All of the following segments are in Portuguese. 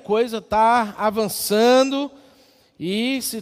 coisa está avançando e, se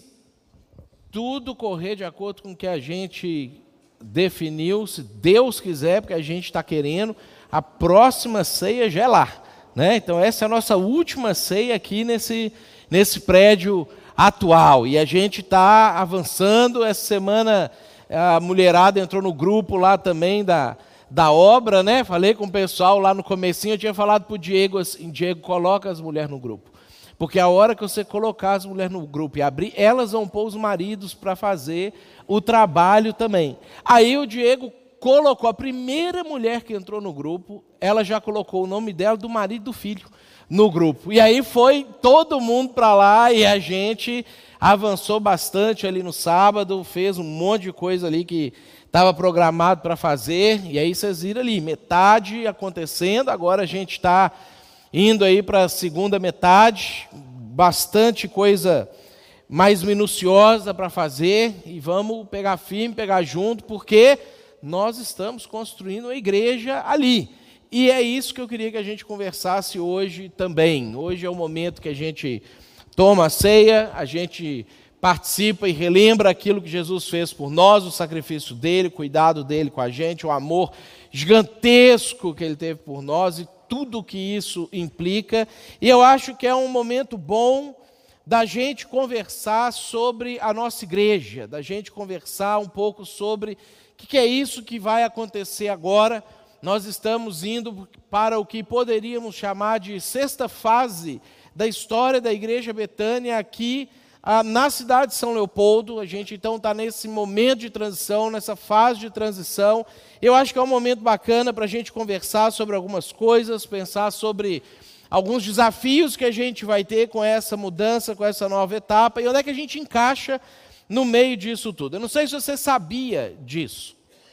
tudo correr de acordo com o que a gente definiu, se Deus quiser, porque a gente está querendo, a próxima ceia já é lá, né? Então essa é a nossa última ceia aqui nesse prédio atual, e a gente está avançando. Essa semana a mulherada entrou no grupo lá também da obra, né? Falei com o pessoal lá no comecinho, eu tinha falado para o Diego assim: Diego, coloca as mulheres no grupo, porque a hora que você colocar as mulheres no grupo e abrir, elas vão pôr os maridos para fazer o trabalho também. Aí o Diego colocou, a primeira mulher que entrou no grupo, ela já colocou o nome dela, do marido e do filho, no grupo. E aí foi todo mundo para lá e a gente avançou bastante ali no sábado, fez um monte de coisa ali que estava programado para fazer. E aí vocês viram ali, metade acontecendo, agora a gente está indo aí para a segunda metade, bastante coisa mais minuciosa para fazer, e vamos pegar firme, pegar junto, porque nós estamos construindo uma igreja ali. E é isso que eu queria que a gente conversasse hoje também. Hoje é o momento que a gente toma a ceia, a gente participa e relembra aquilo que Jesus fez por nós, o sacrifício dele, o cuidado dele com a gente, o amor gigantesco que ele teve por nós e tudo que isso implica. E eu acho que é um momento bom da gente conversar sobre a nossa igreja, da gente conversar um pouco sobre o que é isso que vai acontecer agora. Nós estamos indo para o que poderíamos chamar de sexta fase da história da Igreja Betânia aqui na cidade de São Leopoldo. A gente então está nesse momento de transição, nessa fase de transição. Eu acho que é um momento bacana para a gente conversar sobre algumas coisas, pensar sobre alguns desafios que a gente vai ter com essa mudança, com essa nova etapa, e onde é que a gente encaixa no meio disso tudo. Eu não sei se você sabia disso.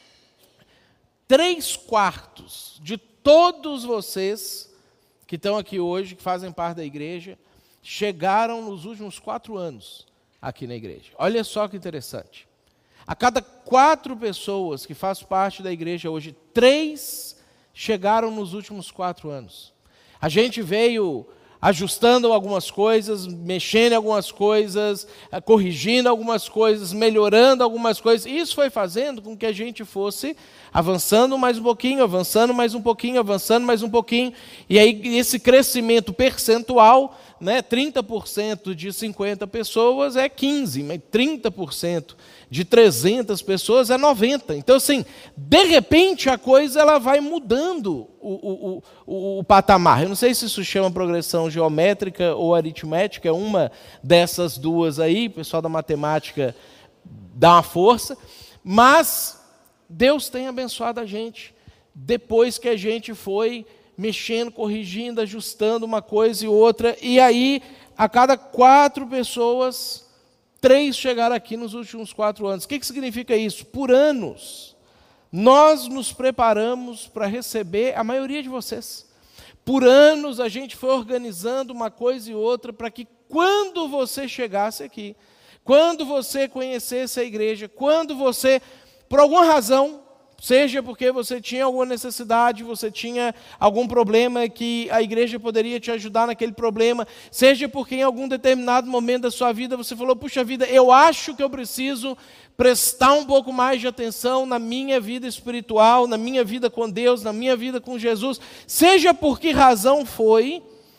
3/4 de todos vocês que estão aqui hoje, que fazem parte da igreja, chegaram nos últimos 4 anos aqui na igreja. Olha só que interessante. A cada 4 pessoas que fazem parte da igreja hoje, 3 chegaram nos últimos 4 anos. A gente veio ajustando algumas coisas, mexendo em algumas coisas, corrigindo algumas coisas, melhorando algumas coisas. E isso foi fazendo com que a gente fosse avançando mais um pouquinho, avançando mais um pouquinho, avançando mais um pouquinho. E aí esse crescimento percentual, né, 30% de 50 pessoas é 15, mas 30% de 300 pessoas é 90. Então, assim, de repente a coisa ela vai mudando o patamar. Eu não sei se isso chama progressão geométrica ou aritmética, é uma dessas duas aí, o pessoal da matemática dá uma força, mas Deus tem abençoado a gente, depois que a gente foi mexendo, corrigindo, ajustando uma coisa e outra, e aí, a cada 4 pessoas, 3 chegaram aqui nos últimos 4 anos. O que significa isso? Por anos, nós nos preparamos para receber a maioria de vocês. Por anos, a gente foi organizando uma coisa e outra para que quando você chegasse aqui, quando você conhecesse a igreja, quando você, por alguma razão, seja porque você tinha alguma necessidade, você tinha algum problema que a igreja poderia te ajudar naquele problema, seja porque em algum determinado momento da sua vida você falou: puxa vida, eu acho que eu preciso prestar um pouco mais de atenção na minha vida espiritual, na minha vida com Deus, na minha vida com Jesus, seja por que razão foi,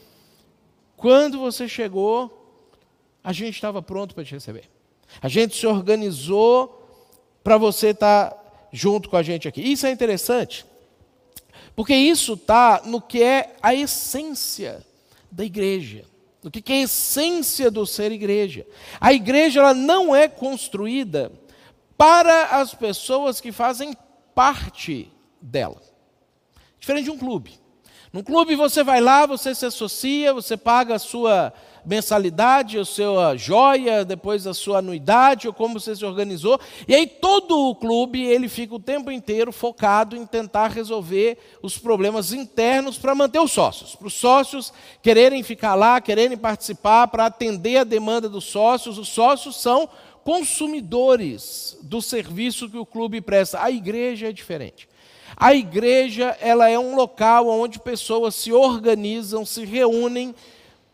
quando você chegou, a gente estava pronto para te receber. A gente se organizou para você estar junto com a gente aqui. Isso é interessante, porque isso está no que é a essência da igreja, no que é a essência do ser igreja. A igreja ela não é construída para as pessoas que fazem parte dela. Diferente de um clube. Num clube você vai lá, você se associa, você paga a sua mensalidade, a sua joia, depois a sua anuidade, ou como você se organizou, e aí todo o clube ele fica o tempo inteiro focado em tentar resolver os problemas internos para manter os sócios, para os sócios quererem ficar lá, quererem participar, para atender a demanda dos sócios. Os sócios são consumidores do serviço que o clube presta. A igreja é diferente. A igreja ela é um local onde pessoas se organizam, se reúnem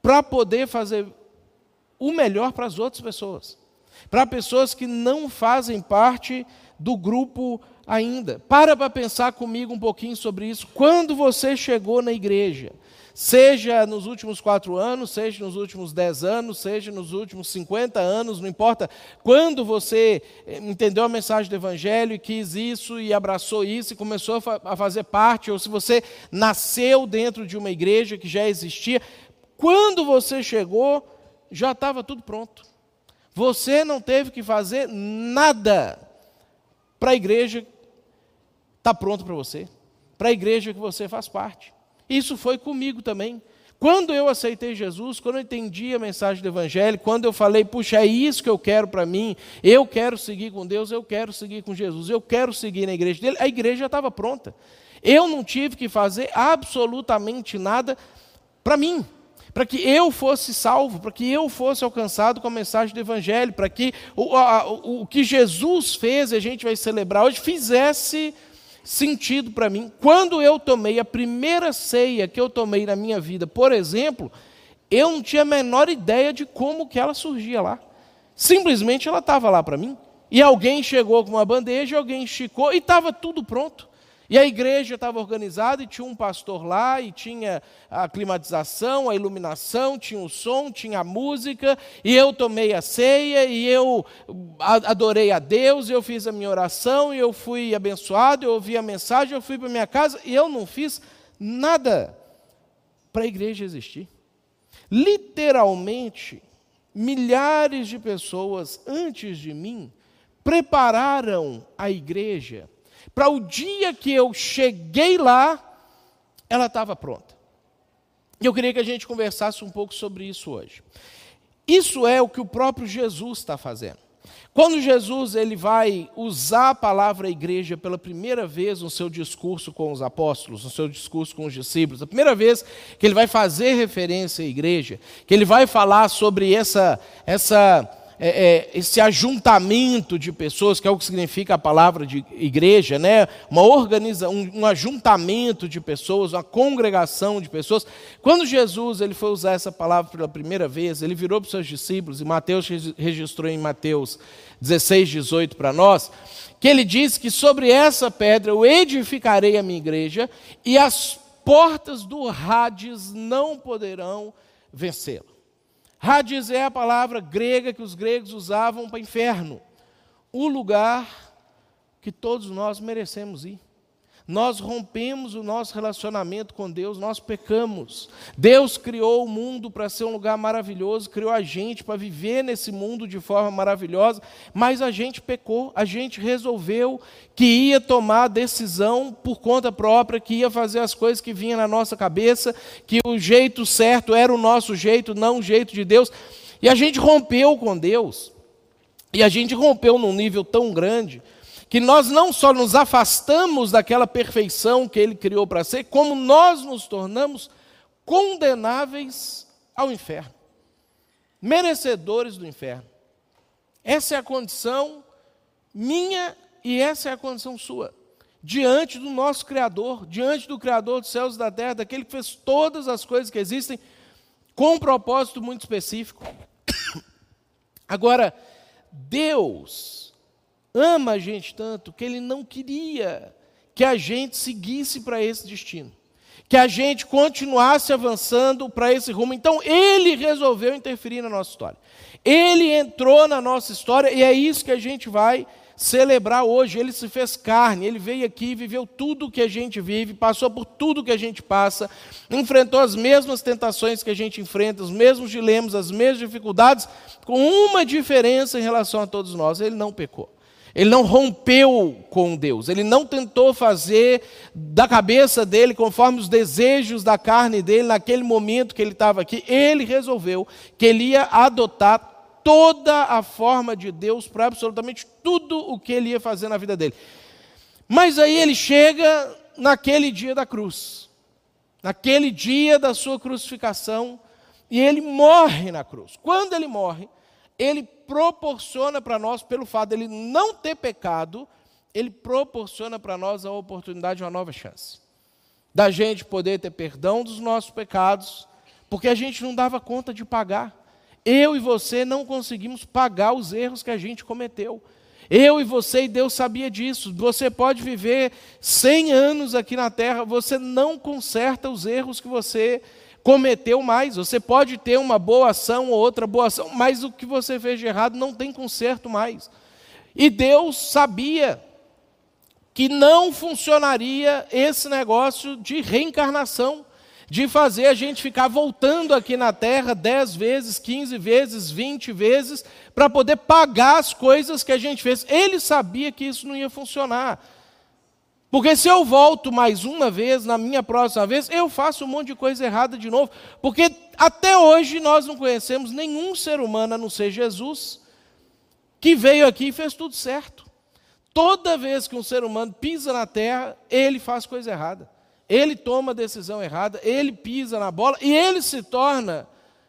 para poder fazer o melhor para as outras pessoas, para pessoas que não fazem parte do grupo ainda. Para pensar comigo um pouquinho sobre isso. Quando você chegou na igreja, seja nos últimos 4 anos, seja nos últimos 10 anos, seja nos últimos 50 anos, não importa, quando você entendeu a mensagem do Evangelho e quis isso e abraçou isso e começou a fazer parte, ou se você nasceu dentro de uma igreja que já existia, quando você chegou, já estava tudo pronto. Você não teve que fazer nada para a igreja estar pronto para você, para a igreja que você faz parte. Isso foi comigo também. Quando eu aceitei Jesus, quando eu entendi a mensagem do Evangelho, quando eu falei, puxa, é isso que eu quero para mim, eu quero seguir com Deus, eu quero seguir com Jesus, eu quero seguir na igreja dele, a igreja já estava pronta. Eu não tive que fazer absolutamente nada para mim, para que eu fosse salvo, para que eu fosse alcançado com a mensagem do Evangelho, para que o que Jesus fez, e a gente vai celebrar hoje, fizesse sentido para mim. Quando eu tomei a primeira ceia que eu tomei na minha vida, por exemplo, eu não tinha a menor ideia de como que ela surgia lá. Simplesmente ela estava lá para mim. E alguém chegou com uma bandeja, alguém esticou e estava tudo pronto. E a igreja estava organizada e tinha um pastor lá, e tinha a climatização, a iluminação, tinha o som, tinha a música, e eu tomei a ceia, e eu adorei a Deus, e eu fiz a minha oração, e eu fui abençoado, eu ouvi a mensagem, eu fui para minha casa, e eu não fiz nada para a igreja existir. Literalmente, milhares de pessoas antes de mim prepararam a igreja para o dia que eu cheguei lá, ela estava pronta. E eu queria que a gente conversasse um pouco sobre isso hoje. Isso é o que o próprio Jesus está fazendo. Quando Jesus ele vai usar a palavra igreja pela primeira vez no seu discurso com os apóstolos, no seu discurso com os discípulos, a primeira vez que ele vai fazer referência à igreja, que ele vai falar sobre esse ajuntamento de pessoas, que é o que significa a palavra de igreja, né? Um ajuntamento de pessoas, uma congregação de pessoas. Quando Jesus ele foi usar essa palavra pela primeira vez, ele virou para os seus discípulos, e Mateus registrou em Mateus 16, 18 para nós, que ele disse que sobre essa pedra eu edificarei a minha igreja, e as portas do Hades não poderão vencê-la. Hades é a palavra grega que os gregos usavam para inferno, o lugar que todos nós merecemos ir. Nós rompemos o nosso relacionamento com Deus, nós pecamos. Deus criou o mundo para ser um lugar maravilhoso, criou a gente para viver nesse mundo de forma maravilhosa, mas a gente pecou, a gente resolveu que ia tomar decisão por conta própria, que ia fazer as coisas que vinham na nossa cabeça, que o jeito certo era o nosso jeito, não o jeito de Deus, e a gente rompeu com Deus, e a gente rompeu num nível tão grande, que nós não só nos afastamos daquela perfeição que Ele criou para ser, como nós nos tornamos condenáveis ao inferno, merecedores do inferno. Essa é a condição minha e essa é a condição sua, diante do nosso Criador, diante do Criador dos céus e da terra, daquele que fez todas as coisas que existem, com um propósito muito específico. Agora, Deus ama a gente tanto que Ele não queria que a gente seguisse para esse destino, que a gente continuasse avançando para esse rumo. Então, Ele resolveu interferir na nossa história. Ele entrou na nossa história e é isso que a gente vai celebrar hoje. Ele se fez carne, Ele veio aqui, viveu tudo o que a gente vive, passou por tudo que a gente passa, enfrentou as mesmas tentações que a gente enfrenta, os mesmos dilemas, as mesmas dificuldades, com uma diferença em relação a todos nós: Ele não pecou. Ele não rompeu com Deus, ele não tentou fazer da cabeça dele conforme os desejos da carne dele naquele momento que ele estava aqui. Ele resolveu que ele ia adotar toda a forma de Deus para absolutamente tudo o que ele ia fazer na vida dele. Mas aí ele chega naquele dia da cruz, naquele dia da sua crucificação, e ele morre na cruz. Quando ele morre, ele proporciona para nós, pelo fato de ele não ter pecado, ele proporciona para nós a oportunidade de uma nova chance, da gente poder ter perdão dos nossos pecados, porque a gente não dava conta de pagar. Eu e você não conseguimos pagar os erros que a gente cometeu. Eu e você, e Deus sabia disso. Você pode viver 100 anos aqui na terra, você não conserta os erros que você cometeu mais. Você pode ter uma boa ação ou outra boa ação, mas o que você fez de errado não tem conserto mais. E Deus sabia que não funcionaria esse negócio de reencarnação, de fazer a gente ficar voltando aqui na terra 10 vezes, 15 vezes, 20 vezes, para poder pagar as coisas que a gente fez. Ele sabia que isso não ia funcionar. Porque se eu volto mais uma vez, na minha próxima vez, eu faço um monte de coisa errada de novo. Porque até hoje nós não conhecemos nenhum ser humano, a não ser Jesus, que veio aqui e fez tudo certo. Toda vez que um ser humano pisa na terra, ele faz coisa errada. Ele toma a decisão errada, ele pisa na bola e ele se torna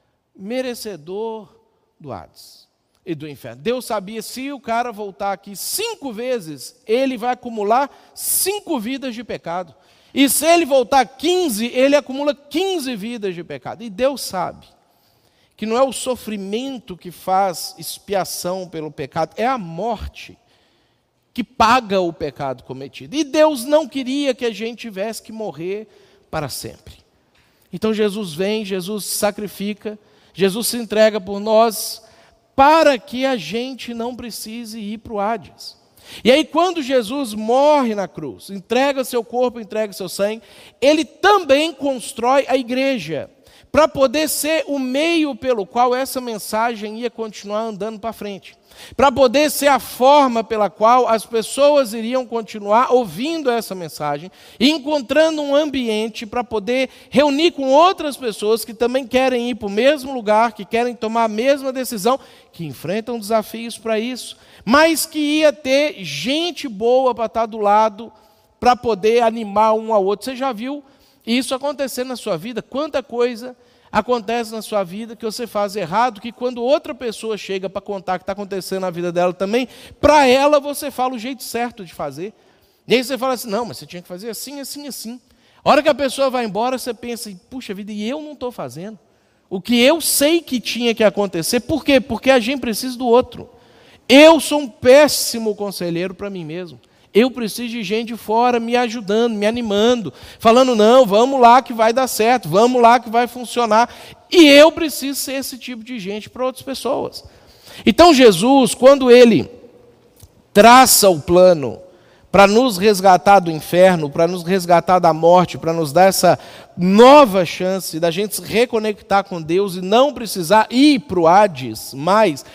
merecedor do Hades e do inferno. Deus sabia, se o cara voltar aqui 5 vezes, ele vai acumular 5 vidas de pecado. E se ele voltar 15, ele acumula 15 vidas de pecado. E Deus sabe que não é o sofrimento que faz expiação pelo pecado, é a morte que paga o pecado cometido. E Deus não queria que a gente tivesse que morrer para sempre. Então Jesus vem, Jesus se sacrifica, Jesus se entrega por nós, para que a gente não precise ir para o Hades. E aí quando Jesus morre na cruz, entrega seu corpo, entrega seu sangue, ele também constrói a igreja, para poder ser o meio pelo qual essa mensagem ia continuar andando para frente. Para poder ser a forma pela qual as pessoas iriam continuar ouvindo essa mensagem e encontrando um ambiente para poder reunir com outras pessoas que também querem ir para o mesmo lugar, que querem tomar a mesma decisão, que enfrentam desafios para isso, mas que ia ter gente boa para estar do lado, para poder animar um ao outro. Você já viu isso acontecer na sua vida? Quanta coisa acontece na sua vida que você faz errado, que quando outra pessoa chega para contar o que está acontecendo na vida dela também, para ela você fala o jeito certo de fazer. E aí você fala assim, não, mas você tinha que fazer assim, assim, assim. A hora que a pessoa vai embora, você pensa, puxa vida, e eu não estou fazendo. O que eu sei que tinha que acontecer, por quê? Porque a gente precisa do outro. Eu sou um péssimo conselheiro para mim mesmo. Eu preciso de gente de fora me ajudando, me animando, falando, não, vamos lá que vai dar certo, vamos lá que vai funcionar. E eu preciso ser esse tipo de gente para outras pessoas. Então Jesus, quando ele traça o plano para nos resgatar do inferno, para nos resgatar da morte, para nos dar essa nova chance da gente se reconectar com Deus e não precisar ir para o Hades, mas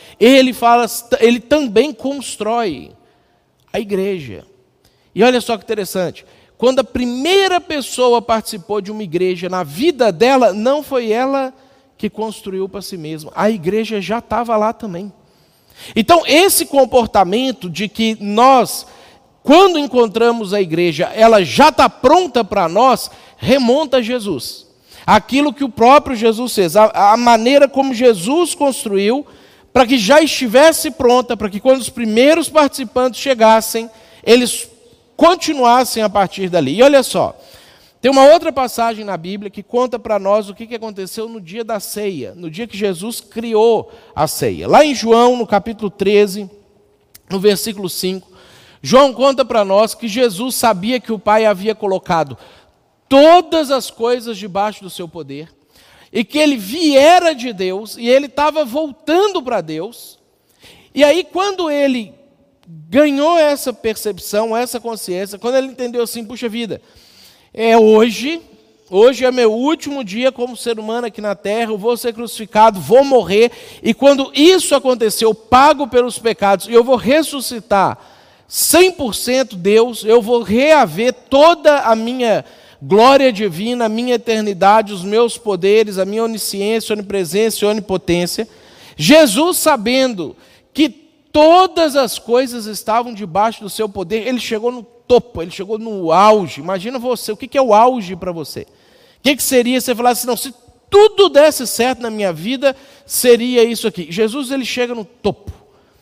ele também constrói a igreja. E olha só que interessante, quando a primeira pessoa participou de uma igreja na vida dela, não foi ela que construiu para si mesma, a igreja já estava lá também. Então esse comportamento de que nós, quando encontramos a igreja, ela já está pronta para nós, remonta a Jesus. Aquilo que o próprio Jesus fez, a maneira como Jesus construiu, para que já estivesse pronta, para que quando os primeiros participantes chegassem, eles continuassem a partir dali. E olha só, tem uma outra passagem na Bíblia que conta para nós o que aconteceu no dia da ceia, no dia que Jesus criou a ceia. Lá em João, no capítulo 13, no versículo 5, João conta para nós que Jesus sabia que o Pai havia colocado todas as coisas debaixo do seu poder, e que ele viera de Deus, e ele estava voltando para Deus. E aí quando ele ganhou essa percepção, essa consciência, quando ele entendeu assim, puxa vida, hoje é meu último dia como ser humano aqui na terra, eu vou ser crucificado, vou morrer, e quando isso aconteceu, eu pago pelos pecados, e eu vou ressuscitar 100% Deus, eu vou reaver toda a minha glória divina, a minha eternidade, os meus poderes, a minha onisciência, onipresença e onipotência. Jesus, sabendo que todas as coisas estavam debaixo do seu poder, ele chegou no topo, ele chegou no auge. Imagina você, o que é o auge para você? O que seria se você falasse, não, se tudo desse certo na minha vida, seria isso aqui. Jesus, ele chega no topo.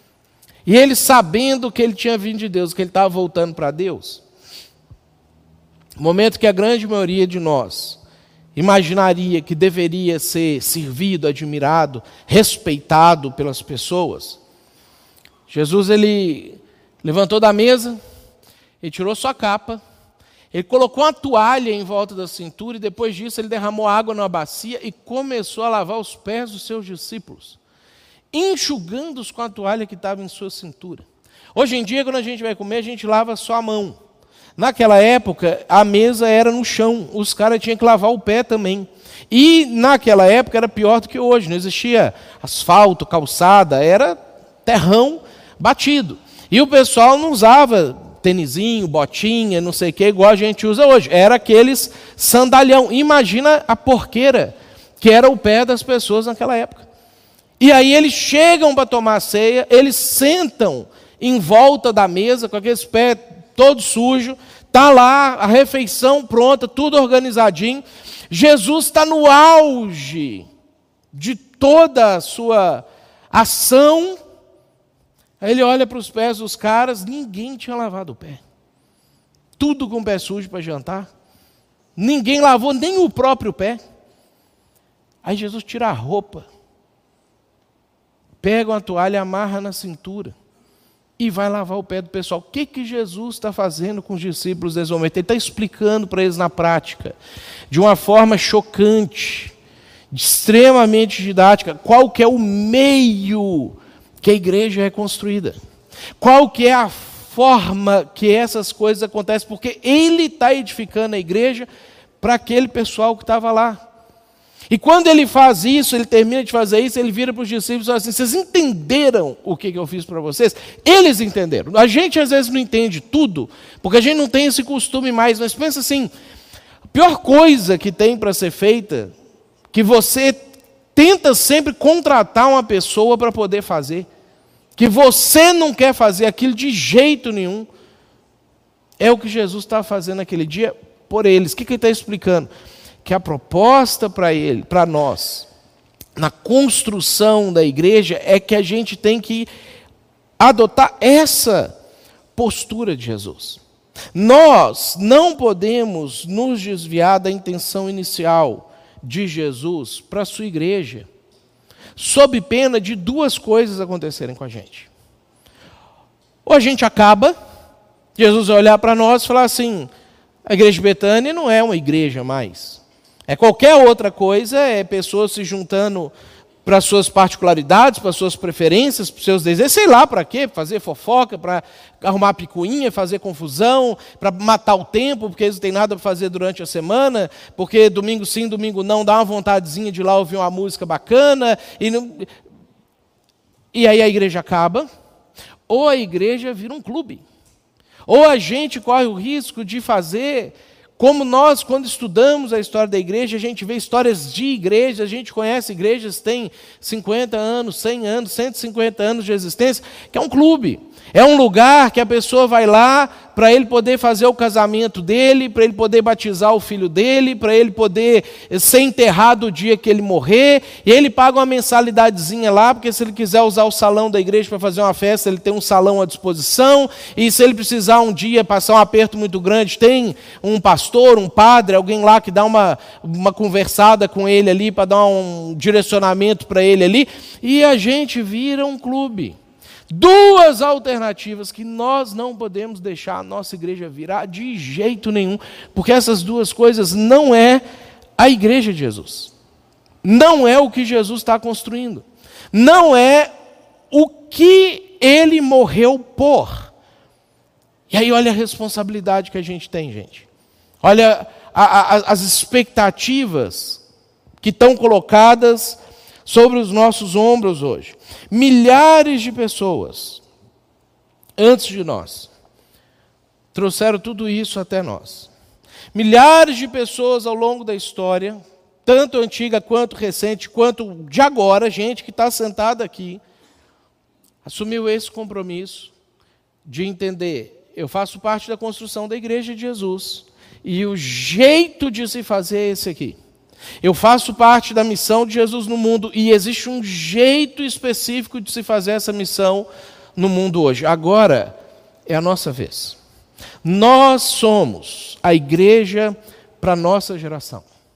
E ele, sabendo que ele tinha vindo de Deus, que ele estava voltando para Deus, momento que a grande maioria de nós imaginaria que deveria ser servido, admirado, respeitado pelas pessoas. Jesus, ele levantou da mesa, ele tirou sua capa, ele colocou uma toalha em volta da cintura e depois disso ele derramou água numa bacia e começou a lavar os pés dos seus discípulos, enxugando-os com a toalha que estava em sua cintura. Hoje em dia, quando a gente vai comer, a gente lava só a mão. Naquela época, a mesa era no chão, os caras tinham que lavar o pé também. E naquela época era pior do que hoje, não existia asfalto, calçada, era terrão batido. E o pessoal não usava tênisinho, botinha, não sei o que, igual a gente usa hoje. Era aqueles sandalhão. Imagina a porqueira que era o pé das pessoas naquela época. E aí eles chegam para tomar a ceia, eles sentam em volta da mesa com aqueles pés todo sujo, está lá a refeição pronta, tudo organizadinho. Jesus está no auge de toda a sua ação. Aí ele olha para os pés dos caras, ninguém tinha lavado o pé. Tudo com o pé sujo para jantar. Ninguém lavou nem o próprio pé. Aí Jesus tira a roupa, pega uma toalha, amarra na cintura e vai lavar o pé do pessoal. O que Jesus está fazendo com os discípulos nesse momento? Ele está explicando para eles na prática, de uma forma chocante, extremamente didática, qual que é o meio que a igreja é construída. Qual que é a forma que essas coisas acontecem, porque ele está edificando a igreja para aquele pessoal que estava lá. E quando ele faz isso, ele termina de fazer isso, ele vira para os discípulos e fala assim: vocês entenderam o que eu fiz para vocês? Eles entenderam. A gente às vezes não entende tudo, porque a gente não tem esse costume mais, mas pensa assim, a pior coisa que tem para ser feita, que você tenta sempre contratar uma pessoa para poder fazer, que você não quer fazer aquilo de jeito nenhum, é o que Jesus está fazendo naquele dia por eles. O que ele está explicando? Que a proposta para nós, na construção da igreja, é que a gente tem que adotar essa postura de Jesus. Nós não podemos nos desviar da intenção inicial de Jesus para a sua igreja, sob pena de duas coisas acontecerem com a gente. Ou a gente acaba, Jesus vai olhar para nós e falar assim: a igreja de Betânia não é uma igreja mais. É qualquer outra coisa, é pessoas se juntando para suas particularidades, para suas preferências, para os seus desejos, sei lá para quê, fazer fofoca, para arrumar picuinha, fazer confusão, para matar o tempo, porque eles não têm nada para fazer durante a semana, porque domingo sim, domingo não, dá uma vontadezinha de ir lá ouvir uma música bacana, e aí a igreja acaba, ou a igreja vira um clube, ou a gente corre o risco de fazer... Como nós, quando estudamos a história da igreja, a gente vê histórias de igrejas, a gente conhece igrejas que têm 50 anos, 100 anos, 150 anos de existência, que é um clube. É um lugar que a pessoa vai lá para ele poder fazer o casamento dele, para ele poder batizar o filho dele, para ele poder ser enterrado o dia que ele morrer, e ele paga uma mensalidadezinha lá, porque se ele quiser usar o salão da igreja para fazer uma festa, ele tem um salão à disposição, e se ele precisar um dia passar um aperto muito grande, tem um pastor, um padre, alguém lá que dá uma conversada com ele ali, para dar um direcionamento para ele ali, e a gente vira um clube. Duas alternativas que nós não podemos deixar a nossa igreja virar de jeito nenhum, porque essas duas coisas não é a igreja de Jesus. Não é o que Jesus está construindo. Não é o que ele morreu por. E aí olha a responsabilidade que a gente tem, gente. Olha as expectativas que estão colocadas sobre os nossos ombros hoje. Milhares de pessoas, antes de nós, trouxeram tudo isso até nós. Milhares de pessoas ao longo da história, tanto antiga quanto recente, quanto de agora, gente que está sentada aqui, assumiu esse compromisso de entender: eu faço parte da construção da igreja de Jesus, e o jeito de se fazer é esse aqui. Eu faço parte da missão de Jesus no mundo e existe um jeito específico de se fazer essa missão no mundo hoje. Agora é a nossa vez. Nós somos a igreja para a nossa geração.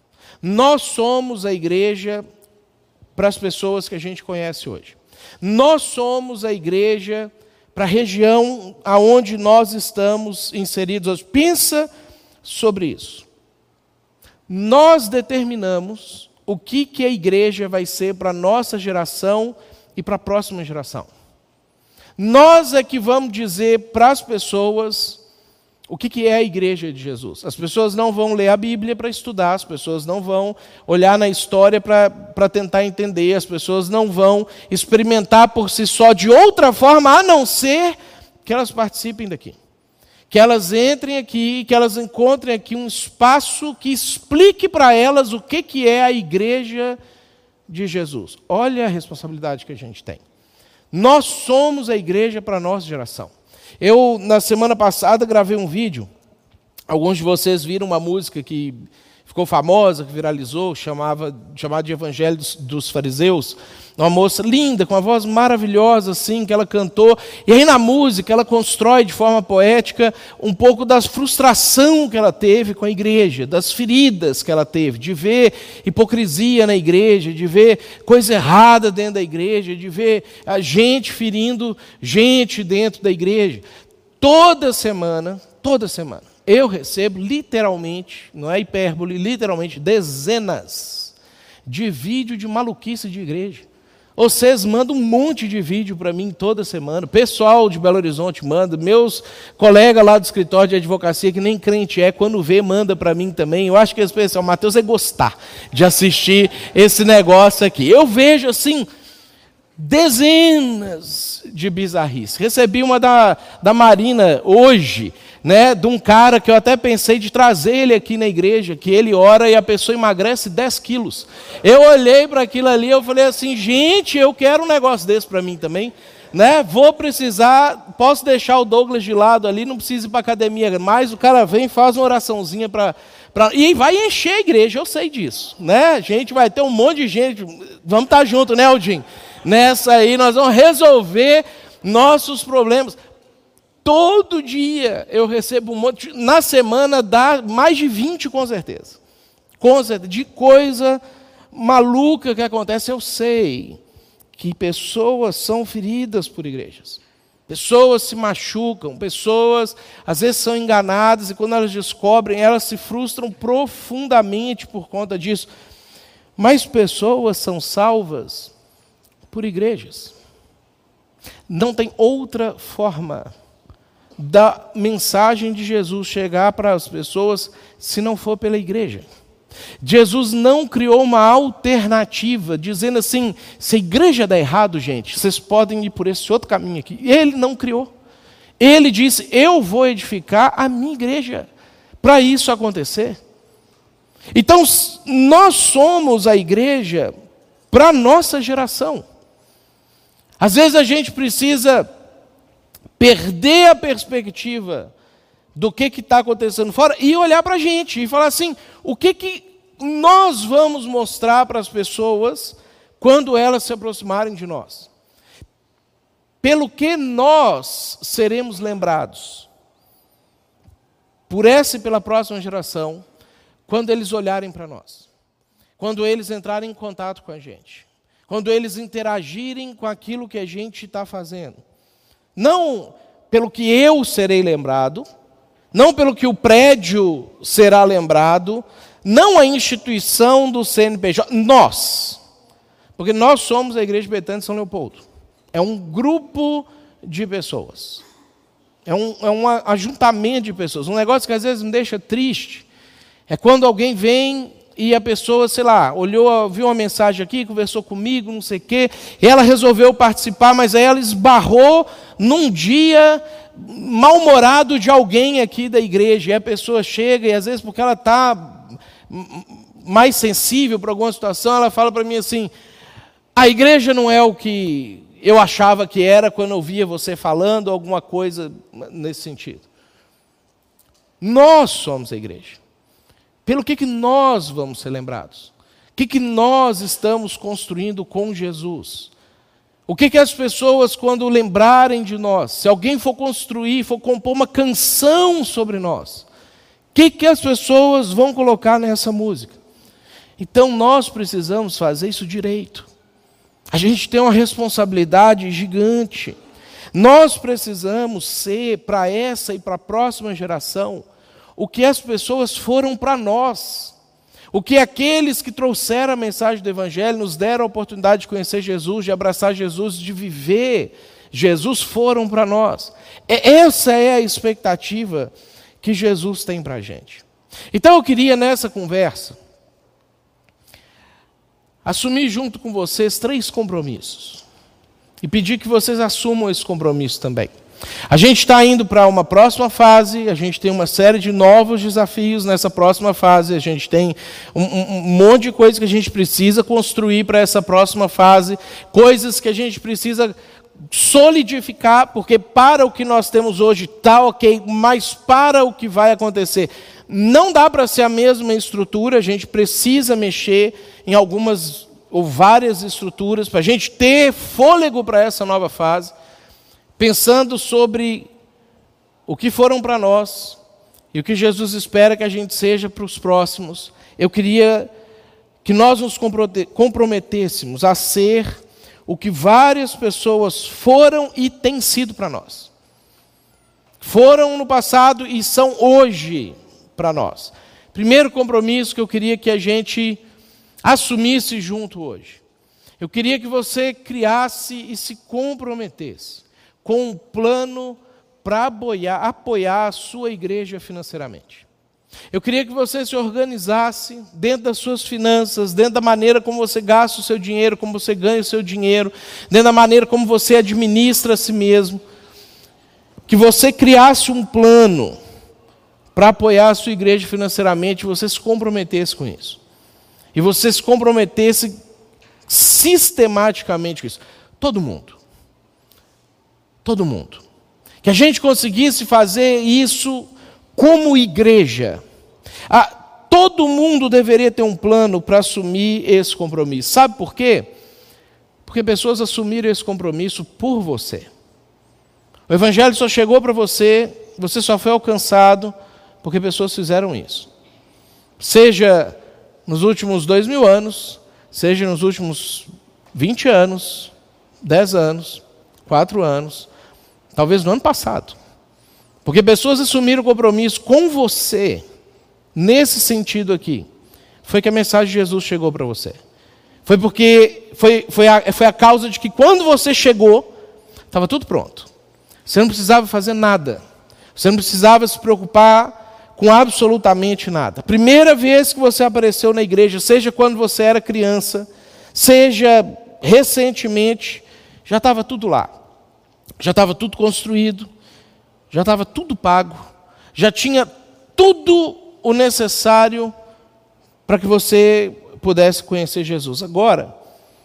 Nós somos a igreja para as pessoas que a gente conhece hoje. Nós somos a igreja para a região aonde nós estamos inseridos hoje. Pensa sobre isso. Nós determinamos o que a igreja vai ser para a nossa geração e para a próxima geração. Nós é que vamos dizer para as pessoas o que é a igreja de Jesus. As pessoas não vão ler a Bíblia para estudar, as pessoas não vão olhar na história para tentar entender, as pessoas não vão experimentar por si só de outra forma, a não ser que elas participem daqui. Que elas entrem aqui, que elas encontrem aqui um espaço que explique para elas o que é a igreja de Jesus. Olha a responsabilidade que a gente tem. Nós somos a igreja para a nossa geração. Eu, na semana passada, gravei um vídeo. Alguns de vocês viram uma música que ficou famosa, que viralizou, chamada de Evangelho dos Fariseus. Uma moça linda, com uma voz maravilhosa, assim, que ela cantou. E aí na música ela constrói de forma poética um pouco da frustração que ela teve com a igreja, das feridas que ela teve, de ver hipocrisia na igreja, de ver coisa errada dentro da igreja, de ver a gente ferindo gente dentro da igreja. Toda semana, eu recebo literalmente, não é hipérbole, literalmente dezenas de vídeos de maluquice de igreja. Vocês mandam um monte de vídeo para mim toda semana. O pessoal de Belo Horizonte manda. Meus colegas lá do escritório de advocacia, que nem crente é, quando vê, manda para mim também. Eu acho que eles pensam, o Mateus vai gostar de assistir esse negócio aqui. Eu vejo assim, dezenas de bizarrices. Recebi uma da Marina hoje, né, de um cara que eu até pensei de trazer ele aqui na igreja, que ele ora e a pessoa emagrece 10 quilos. Eu olhei para aquilo ali, eu falei assim, gente, eu quero um negócio desse para mim também, né? Vou precisar, posso deixar o Douglas de lado ali, não preciso ir para academia, mas o cara vem e faz uma oraçãozinha e vai encher a igreja, eu sei disso, né? A gente vai ter um monte de gente, vamos estar junto, né, Aldinho? Nessa aí nós vamos resolver nossos problemas. Todo dia eu recebo um monte, na semana dá mais de 20 com certeza. Com certeza, de coisa maluca que acontece. Eu sei que pessoas são feridas por igrejas. Pessoas se machucam, pessoas às vezes são enganadas e quando elas descobrem, elas se frustram profundamente por conta disso. Mas pessoas são salvas por igrejas. Não tem outra forma da mensagem de Jesus chegar para as pessoas se não for pela igreja. Jesus não criou uma alternativa dizendo assim, se a igreja dá errado, gente, vocês podem ir por esse outro caminho aqui. Ele não criou. Ele disse, eu vou edificar a minha igreja para isso acontecer. Então, nós somos a igreja para a nossa geração. Às vezes a gente precisa perder a perspectiva do que está acontecendo fora e olhar para a gente e falar assim, o que nós vamos mostrar para as pessoas quando elas se aproximarem de nós? Pelo que nós seremos lembrados? Por essa e pela próxima geração, quando eles olharem para nós, quando eles entrarem em contato com a gente, quando eles interagirem com aquilo que a gente está fazendo. Não pelo que eu serei lembrado, não pelo que o prédio será lembrado, não a instituição do CNPJ, nós. Porque nós somos a Igreja Betânia de São Leopoldo. É um grupo de pessoas. É um ajuntamento de pessoas. Um negócio que às vezes me deixa triste é quando alguém vem e a pessoa, sei lá, olhou, viu uma mensagem aqui, conversou comigo, não sei o quê, e ela resolveu participar, mas aí ela esbarrou num dia mal-humorado de alguém aqui da igreja, e a pessoa chega, e às vezes porque ela está mais sensível para alguma situação, ela fala para mim assim, a igreja não é o que eu achava que era quando eu via você falando, alguma coisa nesse sentido. Nós somos a igreja. Pelo que nós vamos ser lembrados? O que nós estamos construindo com Jesus? O que as pessoas, quando lembrarem de nós, se alguém for construir, for compor uma canção sobre nós, o que as pessoas vão colocar nessa música? Então nós precisamos fazer isso direito. A gente tem uma responsabilidade gigante. Nós precisamos ser, para essa e para a próxima geração, o que as pessoas foram para nós. O que aqueles que trouxeram a mensagem do Evangelho, nos deram a oportunidade de conhecer Jesus, de abraçar Jesus, de viver Jesus, foram para nós. Essa é a expectativa que Jesus tem para a gente. Então eu queria nessa conversa assumir junto com vocês 3 compromissos. E pedir que vocês assumam esse compromisso também. A gente está indo para uma próxima fase, a gente tem uma série de novos desafios nessa próxima fase, a gente tem um monte de coisas que a gente precisa construir para essa próxima fase, coisas que a gente precisa solidificar, porque para o que nós temos hoje está ok, mas para o que vai acontecer, não dá para ser a mesma estrutura, a gente precisa mexer em algumas ou várias estruturas para a gente ter fôlego para essa nova fase, pensando sobre o que foram para nós e o que Jesus espera que a gente seja para os próximos. Eu queria que nós nos comprometêssemos a ser o que várias pessoas foram e têm sido para nós. Foram no passado e são hoje para nós. Primeiro compromisso que eu queria que a gente assumisse junto hoje. Eu queria que você criasse e se comprometesse com um plano para apoiar a sua igreja financeiramente. Eu queria que você se organizasse dentro das suas finanças, dentro da maneira como você gasta o seu dinheiro, como você ganha o seu dinheiro, dentro da maneira como você administra a si mesmo. Que você criasse um plano para apoiar a sua igreja financeiramente, você se comprometesse com isso. E você se comprometesse sistematicamente com isso. Todo mundo. Todo mundo. Que a gente conseguisse fazer isso como igreja. Todo mundo deveria ter um plano para assumir esse compromisso. Sabe por quê? Porque pessoas assumiram esse compromisso por você. O Evangelho só chegou para você, você só foi alcançado porque pessoas fizeram isso. Seja nos últimos 2000 anos, seja nos últimos 20 anos, 10 anos, 4 anos, talvez no ano passado. Porque pessoas assumiram o compromisso com você, nesse sentido aqui. Foi que a mensagem de Jesus chegou para você. Foi porque foi a causa de que quando você chegou, estava tudo pronto. Você não precisava fazer nada. Você não precisava se preocupar com absolutamente nada. A primeira vez que você apareceu na igreja, seja quando você era criança, seja recentemente, já estava tudo lá. Já estava tudo construído, já estava tudo pago, já tinha tudo o necessário para que você pudesse conhecer Jesus. Agora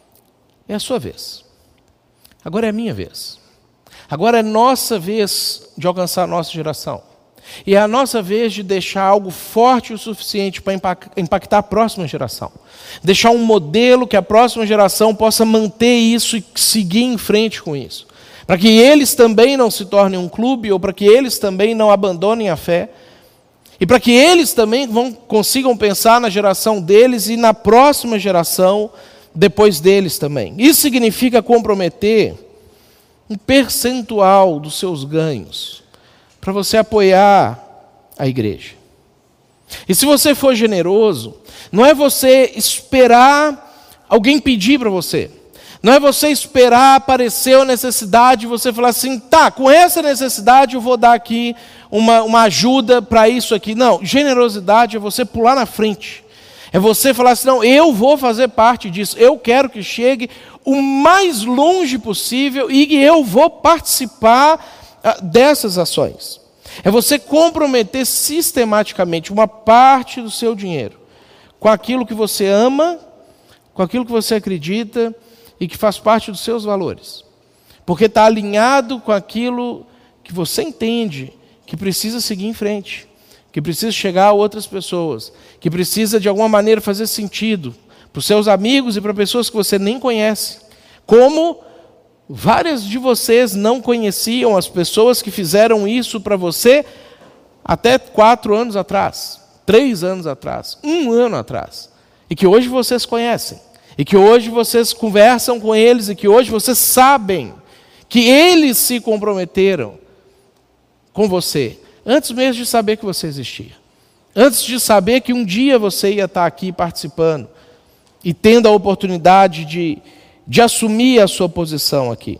é a sua vez. Agora é a minha vez. Agora é nossa vez de alcançar a nossa geração. E é a nossa vez de deixar algo forte o suficiente para impactar a próxima geração. Deixar um modelo que a próxima geração possa manter isso e seguir em frente com isso. Para que eles também não se tornem um clube, ou para que eles também não abandonem a fé. E para que eles também consigam pensar na geração deles e na próxima geração depois deles também. Isso significa comprometer um percentual dos seus ganhos para você apoiar a igreja. E se você for generoso, não é você esperar alguém pedir para você. Não é você esperar aparecer a necessidade e você falar assim, tá, com essa necessidade eu vou dar aqui uma ajuda para isso aqui. Não, generosidade é você pular na frente. É você falar assim, não, eu vou fazer parte disso. Eu quero que chegue o mais longe possível e eu vou participar dessas ações. É você comprometer sistematicamente uma parte do seu dinheiro com aquilo que você ama, com aquilo que você acredita e que faz parte dos seus valores. Porque está alinhado com aquilo que você entende que precisa seguir em frente, que precisa chegar a outras pessoas, que precisa de alguma maneira fazer sentido para os seus amigos e para pessoas que você nem conhece. Como várias de vocês não conheciam as pessoas que fizeram isso para você até 4 anos atrás, 3 anos atrás, 1 ano atrás. e que hoje vocês conhecem, e que hoje vocês conversam com eles, e que hoje vocês sabem que eles se comprometeram com você, antes mesmo de saber que você existia, antes de saber que um dia você ia estar aqui participando e tendo a oportunidade de assumir a sua posição aqui.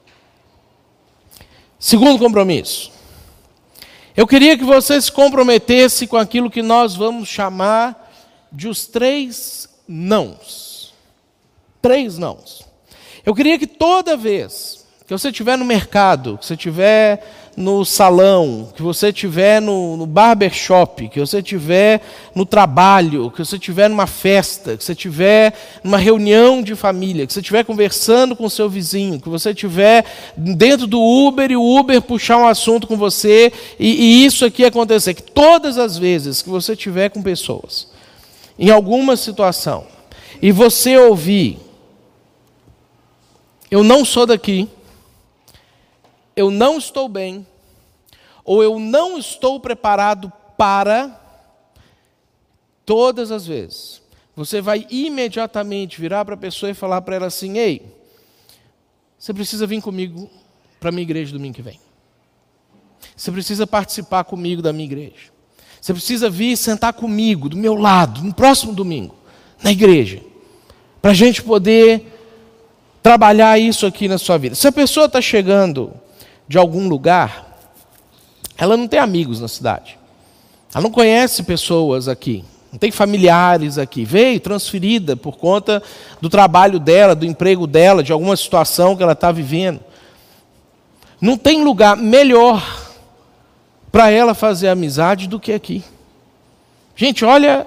Segundo compromisso, eu queria que você se comprometesse com aquilo que nós vamos chamar de os 3 nãos. 3 nãos. Eu queria que toda vez que você estiver no mercado, que você estiver no salão, que você estiver no barbershop, que você estiver no trabalho, que você estiver numa festa, que você estiver numa reunião de família, que você estiver conversando com o seu vizinho, que você estiver dentro do Uber e o Uber puxar um assunto com você e isso aqui acontecer, que todas as vezes que você estiver com pessoas em alguma situação e você ouvir: eu não sou daqui, eu não estou bem, ou eu não estou preparado para, todas as vezes, você vai imediatamente virar para a pessoa e falar para ela assim: ei, você precisa vir comigo para a minha igreja domingo que vem. Você precisa participar comigo da minha igreja. Você precisa vir sentar comigo, do meu lado, no próximo domingo, na igreja, para a gente poder trabalhar isso aqui na sua vida. Se a pessoa está chegando de algum lugar, ela não tem amigos na cidade, ela não conhece pessoas aqui, não tem familiares aqui, veio transferida por conta do trabalho dela, do emprego dela, de alguma situação que ela está vivendo. Não tem lugar melhor para ela fazer amizade do que aqui. Gente, olha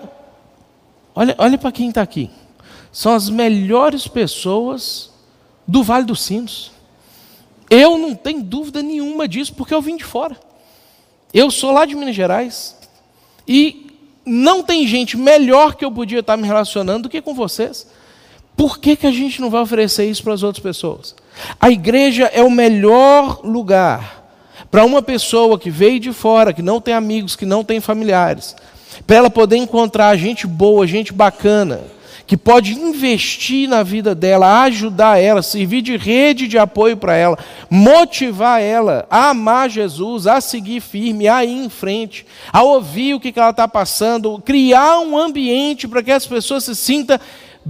para quem está aqui. São as melhores pessoas do Vale dos Sinos. Eu não tenho dúvida nenhuma disso, porque eu vim de fora. Eu sou lá de Minas Gerais. E não tem gente melhor que eu podia estar me relacionando do que com vocês. Por que a gente não vai oferecer isso para as outras pessoas? A igreja é o melhor lugar para uma pessoa que veio de fora, que não tem amigos, que não tem familiares, para ela poder encontrar gente boa, gente bacana, que pode investir na vida dela, ajudar ela, servir de rede de apoio para ela, motivar ela a amar Jesus, a seguir firme, a ir em frente, a ouvir o que ela está passando, criar um ambiente para que as pessoas se sintam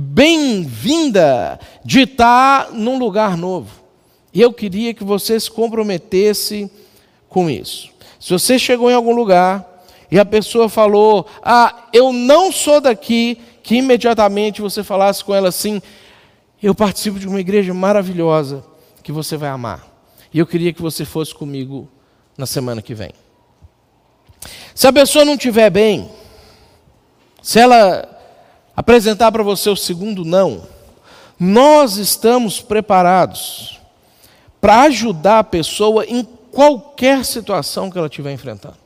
bem-vinda de estar num lugar novo. E eu queria que você se comprometesse com isso. Se você chegou em algum lugar e a pessoa falou: eu não sou daqui, que imediatamente você falasse com ela assim: eu participo de uma igreja maravilhosa que você vai amar. E eu queria que você fosse comigo na semana que vem. Se a pessoa não estiver bem, se ela apresentar para você o segundo não, nós estamos preparados para ajudar a pessoa em qualquer situação que ela estiver enfrentando.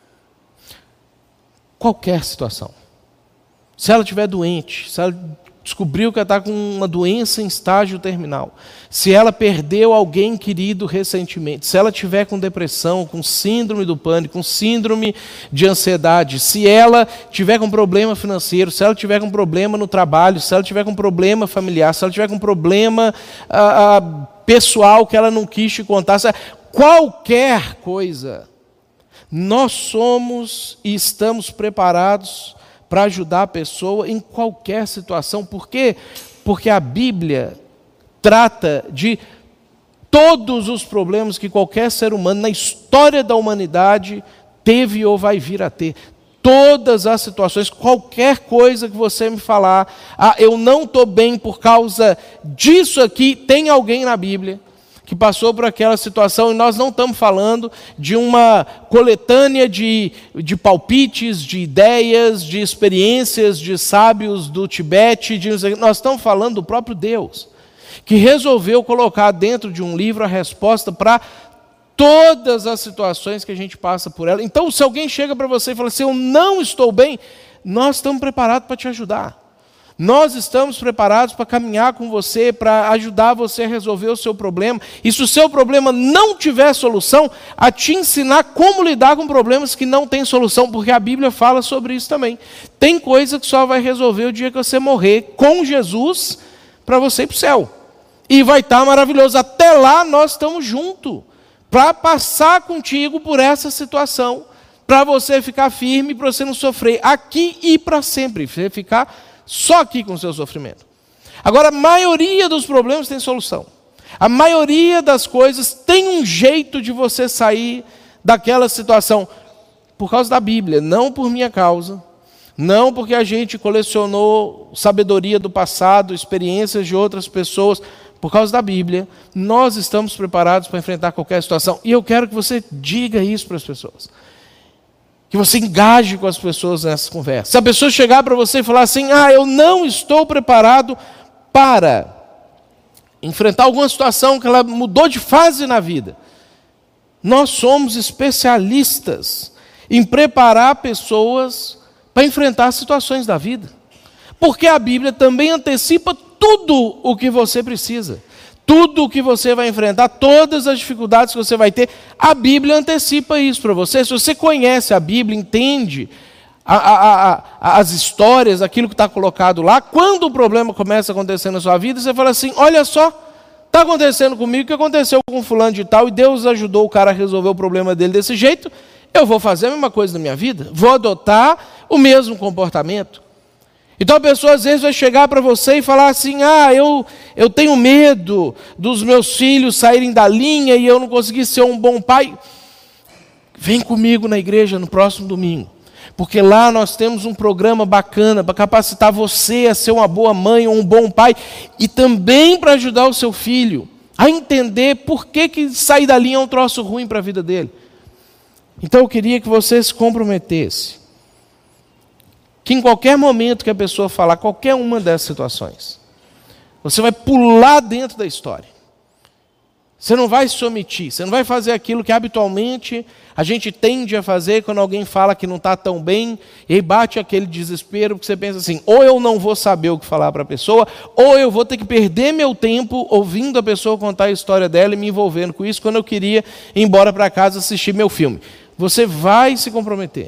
Qualquer situação. Se ela estiver doente, se ela descobriu que ela está com uma doença em estágio terminal, se ela perdeu alguém querido recentemente, se ela estiver com depressão, com síndrome do pânico, com síndrome de ansiedade, se ela estiver com problema financeiro, se ela estiver com problema no trabalho, se ela estiver com problema familiar, se ela estiver com problema pessoal que ela não quis te contar, qualquer coisa, nós somos e estamos preparados para ajudar a pessoa em qualquer situação. Por quê? Porque a Bíblia trata de todos os problemas que qualquer ser humano na história da humanidade teve ou vai vir a ter. Todas as situações, qualquer coisa que você me falar, eu não estou bem por causa disso aqui, tem alguém na Bíblia que passou por aquela situação, e nós não estamos falando de uma coletânea de palpites, de ideias, de experiências de sábios do Tibete, nós estamos falando do próprio Deus, que resolveu colocar dentro de um livro a resposta para todas as situações que a gente passa por ela. Então, se alguém chega para você e fala assim: eu não estou bem, nós estamos preparados para te ajudar. Nós estamos preparados para caminhar com você, para ajudar você a resolver o seu problema. E se o seu problema não tiver solução, a te ensinar como lidar com problemas que não têm solução, porque a Bíblia fala sobre isso também. Tem coisa que só vai resolver o dia que você morrer com Jesus, para você ir para o céu. E vai estar maravilhoso. Até lá nós estamos juntos, para passar contigo por essa situação, para você ficar firme, para você não sofrer aqui e para sempre, você ficar só aqui com o seu sofrimento. Agora, a maioria dos problemas tem solução. A maioria das coisas tem um jeito de você sair daquela situação, por causa da Bíblia, não por minha causa, não porque a gente colecionou sabedoria do passado, experiências de outras pessoas. Por causa da Bíblia, nós estamos preparados para enfrentar qualquer situação. E eu quero que você diga isso para as pessoas. Que você engaje com as pessoas nessa conversa. Se a pessoa chegar para você e falar assim, eu não estou preparado para enfrentar alguma situação que ela mudou de fase na vida. Nós somos especialistas em preparar pessoas para enfrentar situações da vida. Porque a Bíblia também antecipa tudo o que você precisa. Tudo o que você vai enfrentar, todas as dificuldades que você vai ter, a Bíblia antecipa isso para você. Se você conhece a Bíblia, entende as histórias, aquilo que está colocado lá, quando o problema começa a acontecer na sua vida, você fala assim, olha só, está acontecendo comigo o que aconteceu com fulano de tal, e Deus ajudou o cara a resolver o problema dele desse jeito, eu vou fazer a mesma coisa na minha vida, vou adotar o mesmo comportamento. Então a pessoa às vezes vai chegar para você e falar assim, eu tenho medo dos meus filhos saírem da linha e eu não conseguir ser um bom pai. Vem comigo na igreja no próximo domingo, porque lá nós temos um programa bacana para capacitar você a ser uma boa mãe ou um bom pai, e também para ajudar o seu filho a entender por que sair da linha é um troço ruim para a vida dele. Então eu queria que você se comprometesse, que em qualquer momento que a pessoa falar qualquer uma dessas situações, você vai pular dentro da história. Você não vai se omitir, você não vai fazer aquilo que habitualmente a gente tende a fazer quando alguém fala que não está tão bem, e aí bate aquele desespero, porque você pensa assim, ou eu não vou saber o que falar para a pessoa, ou eu vou ter que perder meu tempo ouvindo a pessoa contar a história dela e me envolvendo com isso, quando eu queria ir embora para casa assistir meu filme. Você vai se comprometer.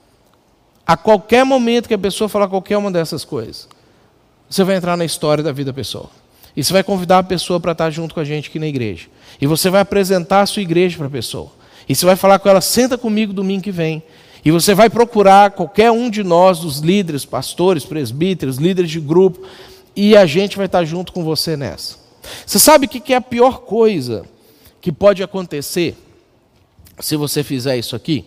A qualquer momento que a pessoa falar qualquer uma dessas coisas, você vai entrar na história da vida da pessoa. E você vai convidar a pessoa para estar junto com a gente aqui na igreja. E você vai apresentar a sua igreja para a pessoa. E você vai falar com ela, senta comigo domingo que vem. E você vai procurar qualquer um de nós, dos líderes, pastores, presbíteros, líderes de grupo, e a gente vai estar junto com você nessa. Você sabe o que é a pior coisa que pode acontecer se você fizer isso aqui?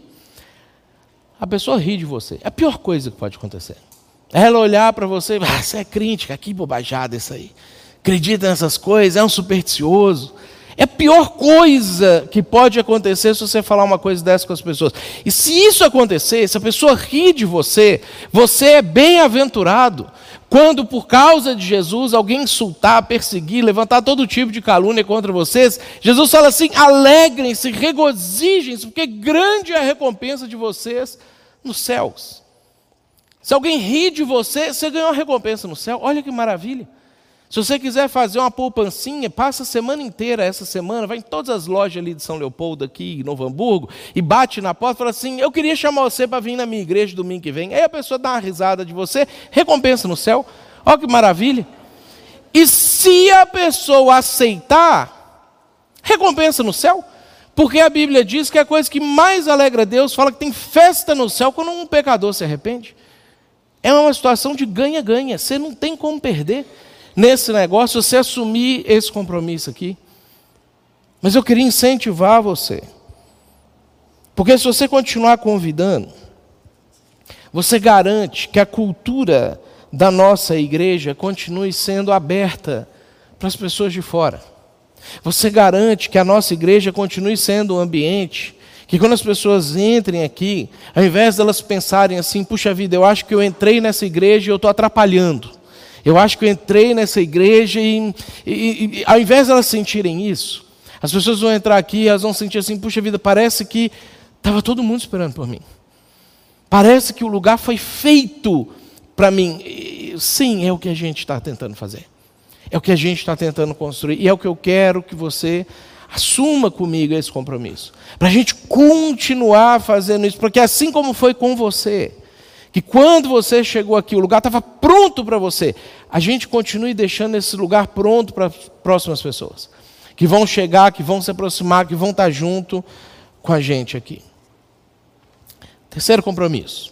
A pessoa ri de você. É a pior coisa que pode acontecer. Ela olhar para você e falar, você é crítica, que bobajada isso aí. Acredita nessas coisas, é um supersticioso. É a pior coisa que pode acontecer se você falar uma coisa dessa com as pessoas. E se isso acontecer, se a pessoa rir de você, você é bem-aventurado quando, por causa de Jesus, alguém insultar, perseguir, levantar todo tipo de calúnia contra vocês. Jesus fala assim, alegrem-se, regozijem-se, porque grande é a recompensa de vocês nos céus. Se alguém rir de você, você ganhou uma recompensa no céu. Olha que maravilha. Se você quiser fazer uma poupancinha, passa a semana inteira, essa semana, vai em todas as lojas ali de São Leopoldo, aqui em Novo Hamburgo, e bate na porta e fala assim, eu queria chamar você para vir na minha igreja domingo que vem. Aí a pessoa dá uma risada de você, recompensa no céu. Olha que maravilha. E se a pessoa aceitar, recompensa no céu. Porque a Bíblia diz que a coisa que mais alegra a Deus, fala que tem festa no céu quando um pecador se arrepende. É uma situação de ganha-ganha, você não tem como perder nesse negócio, você assumir esse compromisso aqui. Mas eu queria incentivar você, porque se você continuar convidando, você garante que a cultura da nossa igreja continue sendo aberta para as pessoas de fora. Você garante que a nossa igreja continue sendo um ambiente que quando as pessoas entrem aqui, ao invés delas pensarem assim, puxa vida, eu acho que eu entrei nessa igreja e eu estou atrapalhando. Eu acho que eu entrei nessa igreja e ao invés de elas sentirem isso, as pessoas vão entrar aqui e elas vão sentir assim, puxa vida, parece que estava todo mundo esperando por mim. Parece que o lugar foi feito para mim. sim, é o que a gente está tentando fazer. É o que a gente está tentando construir. E é o que eu quero que você assuma comigo esse compromisso. Para a gente continuar fazendo isso. Porque assim como foi com você, que quando você chegou aqui, o lugar estava pronto para você, a gente continue deixando esse lugar pronto para as próximas pessoas. Que vão chegar, que vão se aproximar, que vão estar junto com a gente aqui. Terceiro compromisso.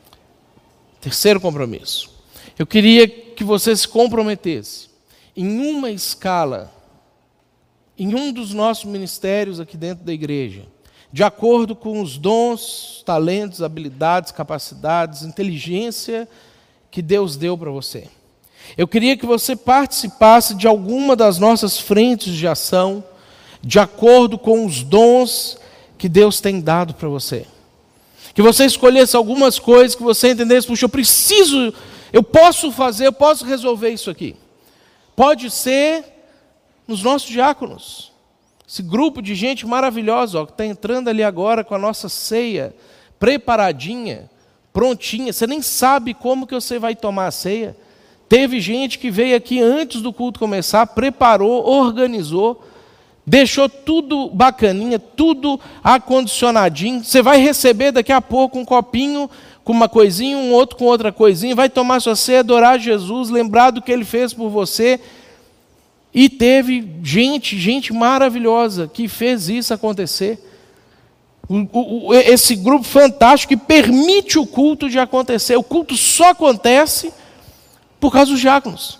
Eu queria que você se comprometesse em uma escala, em um dos nossos ministérios aqui dentro da igreja, de acordo com os dons, talentos, habilidades, capacidades, inteligência que Deus deu para você. Eu queria que você participasse de alguma das nossas frentes de ação, de acordo com os dons que Deus tem dado para você. Que você escolhesse algumas coisas, que você entendesse, puxa, eu posso fazer, eu posso resolver isso aqui. Pode ser nos nossos diáconos. Esse grupo de gente maravilhosa, que está entrando ali agora com a nossa ceia, preparadinha, prontinha. Você nem sabe como que você vai tomar a ceia. Teve gente que veio aqui antes do culto começar, preparou, organizou, deixou tudo bacaninha, tudo acondicionadinho. Você vai receber daqui a pouco um copinho com uma coisinha, um outro com outra coisinha, vai tomar sua ceia, adorar Jesus, lembrar do que Ele fez por você. E teve gente maravilhosa que fez isso acontecer. Esse grupo fantástico que permite o culto de acontecer. O culto só acontece por causa dos diáconos.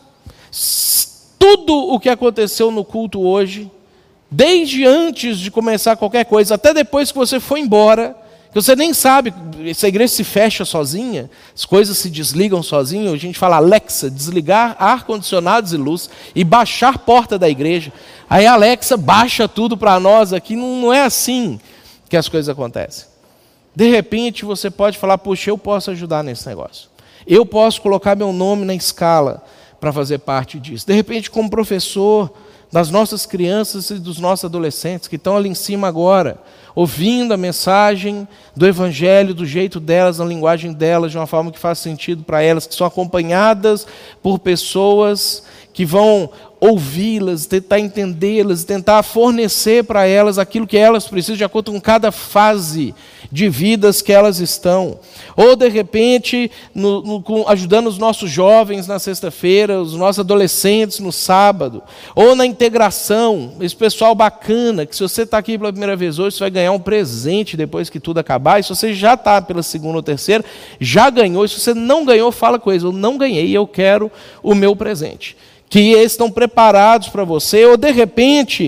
Tudo o que aconteceu no culto hoje, desde antes de começar qualquer coisa, até depois que você foi embora, que você nem sabe, essa igreja se fecha sozinha, as coisas se desligam sozinho, a gente fala, Alexa, desligar ar-condicionados e luz, e baixar a porta da igreja. Aí a Alexa baixa tudo para nós aqui, não é assim que as coisas acontecem. De repente você pode falar, puxa, eu posso ajudar nesse negócio. Eu posso colocar meu nome na escala para fazer parte disso. De repente, como professor das nossas crianças e dos nossos adolescentes que estão ali em cima agora, ouvindo a mensagem do Evangelho, do jeito delas, na linguagem delas, de uma forma que faz sentido para elas, que são acompanhadas por pessoas que vão ouvi-las, tentar entendê-las, tentar fornecer para elas aquilo que elas precisam, de acordo com cada fase de vidas que elas estão. Ou, de repente, ajudando os nossos jovens na sexta-feira, os nossos adolescentes no sábado. Ou na integração, esse pessoal bacana, que se você está aqui pela primeira vez hoje, você vai ganhar um presente depois que tudo acabar. E se você já está pela segunda ou terceira, já ganhou. E se você não ganhou, fala com eles, eu não ganhei, eu quero o meu presente. Que eles estão preparados para você, ou de repente,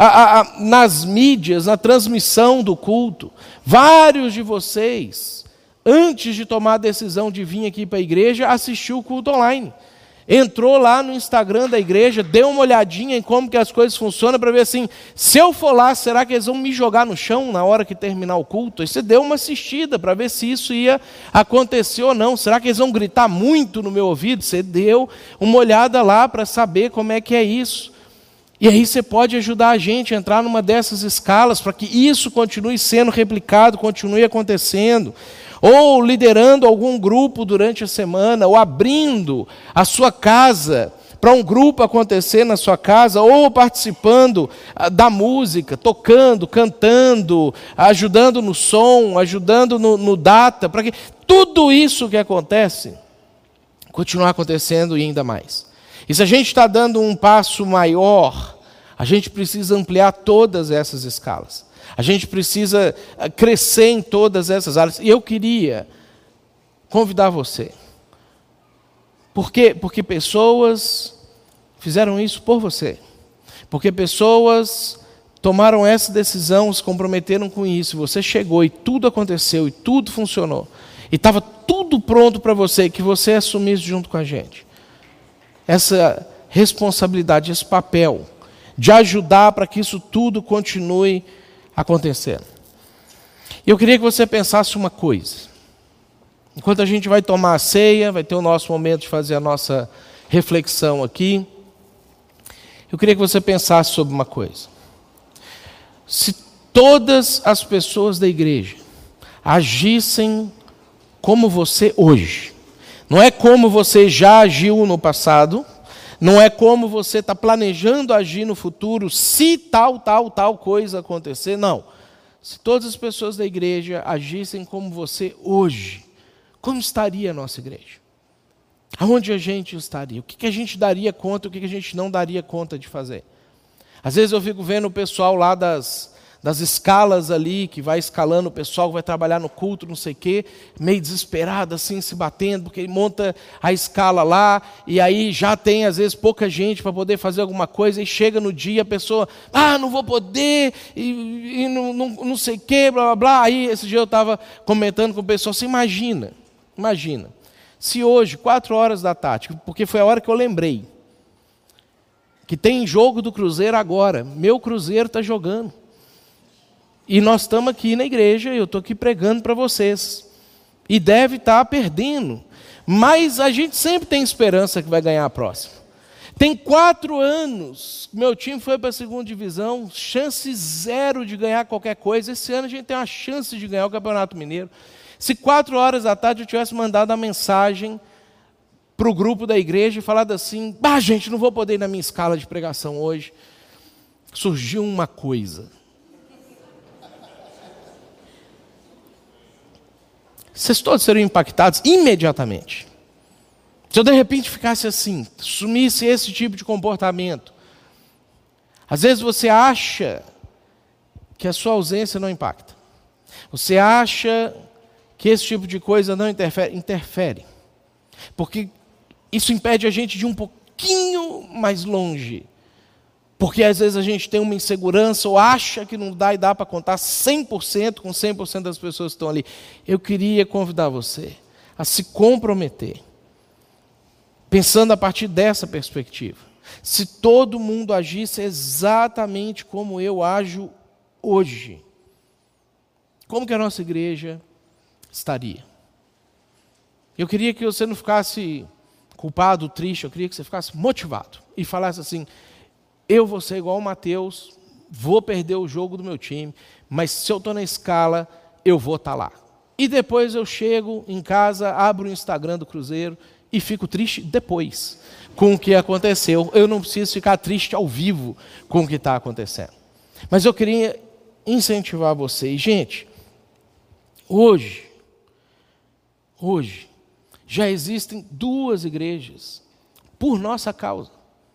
nas mídias, na transmissão do culto, vários de vocês, antes de tomar a decisão de vir aqui para a igreja, assistiu o culto online. Entrou lá no Instagram da igreja, deu uma olhadinha em como que as coisas funcionam, para ver assim, se eu for lá, será que eles vão me jogar no chão na hora que terminar o culto? Aí você deu uma assistida para ver se isso ia acontecer ou não. Será que eles vão gritar muito no meu ouvido? Você deu uma olhada lá para saber como é que é isso. E aí você pode ajudar a gente a entrar numa dessas escalas, para que isso continue sendo replicado, continue acontecendo. Ou liderando algum grupo durante a semana, ou abrindo a sua casa para um grupo acontecer na sua casa, ou participando da música, tocando, cantando, ajudando no som, ajudando no data, para que tudo isso que acontece continue acontecendo e ainda mais. E se a gente está dando um passo maior, a gente precisa ampliar todas essas escalas. A gente precisa crescer em todas essas áreas. E eu queria convidar você. Porque pessoas fizeram isso por você. Porque pessoas tomaram essa decisão, se comprometeram com isso. Você chegou e tudo aconteceu e tudo funcionou. E estava tudo pronto para você, que você assumisse junto com a gente. Essa responsabilidade, esse papel de ajudar para que isso tudo continue acontecendo. Eu queria que você pensasse uma coisa. Enquanto a gente vai tomar a ceia, vai ter o nosso momento de fazer a nossa reflexão aqui, eu queria que você pensasse sobre uma coisa. Se todas as pessoas da igreja agissem como você hoje, Não é como você já agiu no passado, não é como você está planejando agir no futuro, se tal coisa acontecer, não. Se todas as pessoas da igreja agissem como você hoje, como estaria a nossa igreja? Aonde a gente estaria? O que a gente daria conta, o que a gente não daria conta de fazer? Às vezes eu fico vendo o pessoal lá das escalas ali, que vai escalando, o pessoal que vai trabalhar no culto, não sei o quê, meio desesperado assim, se batendo, porque ele monta a escala lá, e aí já tem às vezes pouca gente para poder fazer alguma coisa, e chega no dia a pessoa, não vou poder, e não sei o quê, blá blá blá. Aí esse dia eu estava comentando com o pessoal, você imagina, se hoje, 4 horas da tarde, porque foi a hora que eu lembrei, que tem jogo do Cruzeiro agora, meu Cruzeiro está jogando. E nós estamos aqui na igreja, eu estou aqui pregando para vocês. E deve estar perdendo. Mas a gente sempre tem esperança que vai ganhar a próxima. Tem 4 anos, meu time foi para a 2ª divisão, chance 0 de ganhar qualquer coisa. Esse ano a gente tem uma chance de ganhar o Campeonato Mineiro. Se 4 horas da tarde eu tivesse mandado a mensagem para o grupo da igreja e falado assim, gente, não vou poder ir na minha escala de pregação hoje. Surgiu uma coisa. Vocês todos seriam impactados imediatamente. Se eu de repente ficasse assim, assumisse esse tipo de comportamento. Às vezes você acha que a sua ausência não impacta. Você acha que esse tipo de coisa não interfere. Interfere. Porque isso impede a gente de ir um pouquinho mais longe. Porque às vezes a gente tem uma insegurança ou acha que não dá e dá para contar 100% com 100% das pessoas que estão ali. Eu queria convidar você a se comprometer, pensando a partir dessa perspectiva. Se todo mundo agisse exatamente como eu ajo hoje, como que a nossa igreja estaria? Eu queria que você não ficasse culpado, triste, eu queria que você ficasse motivado e falasse assim, eu vou ser igual o Mateus, vou perder o jogo do meu time, mas se eu estou na escala, eu vou estar lá. E depois eu chego em casa, abro o Instagram do Cruzeiro e fico triste depois com o que aconteceu. Eu não preciso ficar triste ao vivo com o que está acontecendo. Mas eu queria incentivar vocês. Gente, hoje, já existem 2 igrejas por nossa causa.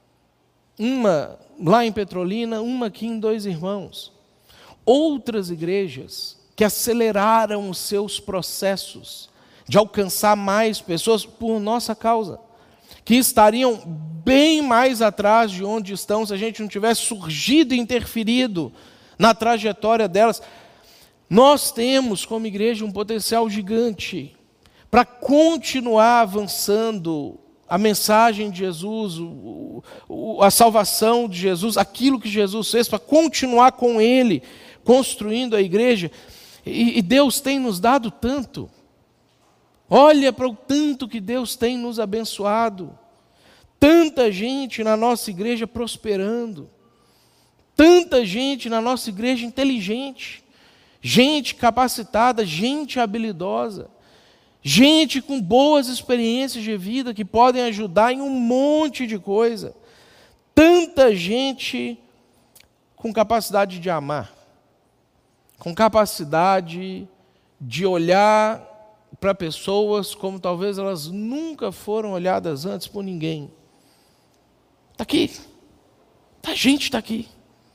Uma lá em Petrolina, uma aqui em Dois Irmãos. Outras igrejas que aceleraram os seus processos de alcançar mais pessoas por nossa causa, que estariam bem mais atrás de onde estão se a gente não tivesse surgido e interferido na trajetória delas. Nós temos como igreja um potencial gigante para continuar avançando a mensagem de Jesus, a salvação de Jesus, aquilo que Jesus fez, para continuar com Ele, construindo a igreja. E Deus tem nos dado tanto. Olha para o tanto que Deus tem nos abençoado. Tanta gente na nossa igreja prosperando. Tanta gente na nossa igreja inteligente. Gente capacitada, gente habilidosa. Gente com boas experiências de vida que podem ajudar em um monte de coisa. Tanta gente com capacidade de amar. Com capacidade de olhar para pessoas como talvez elas nunca foram olhadas antes por ninguém. Está aqui. A gente está aqui.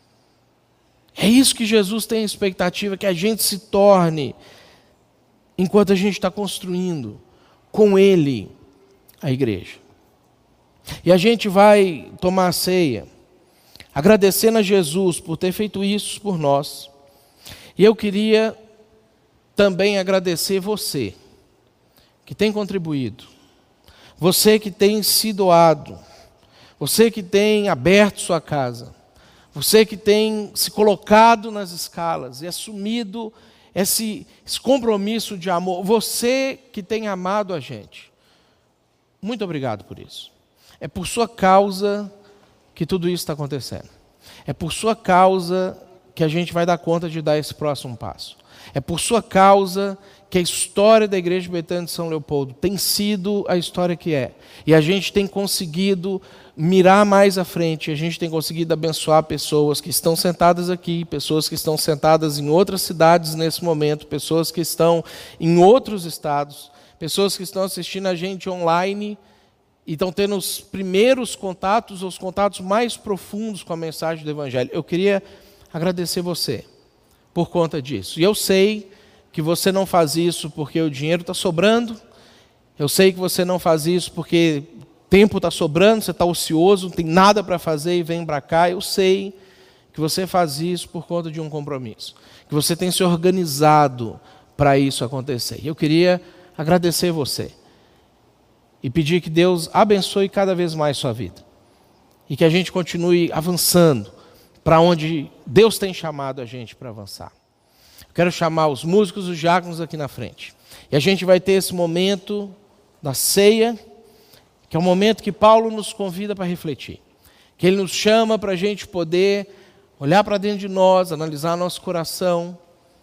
É isso que Jesus tem a expectativa, que a gente se torne, enquanto a gente está construindo com Ele a igreja. E a gente vai tomar a ceia, agradecendo a Jesus por ter feito isso por nós. E eu queria também agradecer você, que tem contribuído, você que tem se doado, você que tem aberto sua casa, você que tem se colocado nas escalas e assumido esse compromisso de amor, você que tem amado a gente. Muito obrigado por isso. É por sua causa que tudo isso está acontecendo. É por sua causa que a gente vai dar conta de dar esse próximo passo. É por sua causa que a história da Igreja Betânia de São Leopoldo tem sido a história que é. E a gente tem conseguido mirar mais à frente, a gente tem conseguido abençoar pessoas que estão sentadas aqui, pessoas que estão sentadas em outras cidades nesse momento, pessoas que estão em outros estados, pessoas que estão assistindo a gente online e estão tendo os primeiros contatos, os contatos mais profundos com a mensagem do Evangelho. Eu queria agradecer você por conta disso. E eu sei que você não faz isso porque o dinheiro está sobrando, eu sei que você não faz isso porque tempo está sobrando, você está ocioso, não tem nada para fazer e vem para cá. Eu sei que você faz isso por conta de um compromisso, que você tem se organizado para isso acontecer. E eu queria agradecer você e pedir que Deus abençoe cada vez mais sua vida e que a gente continue avançando para onde Deus tem chamado a gente para avançar. Eu quero chamar os músicos, os diáconos aqui na frente. E a gente vai ter esse momento da ceia, que é o momento que Paulo nos convida para refletir. Que ele nos chama para a gente poder olhar para dentro de nós, analisar nosso coração,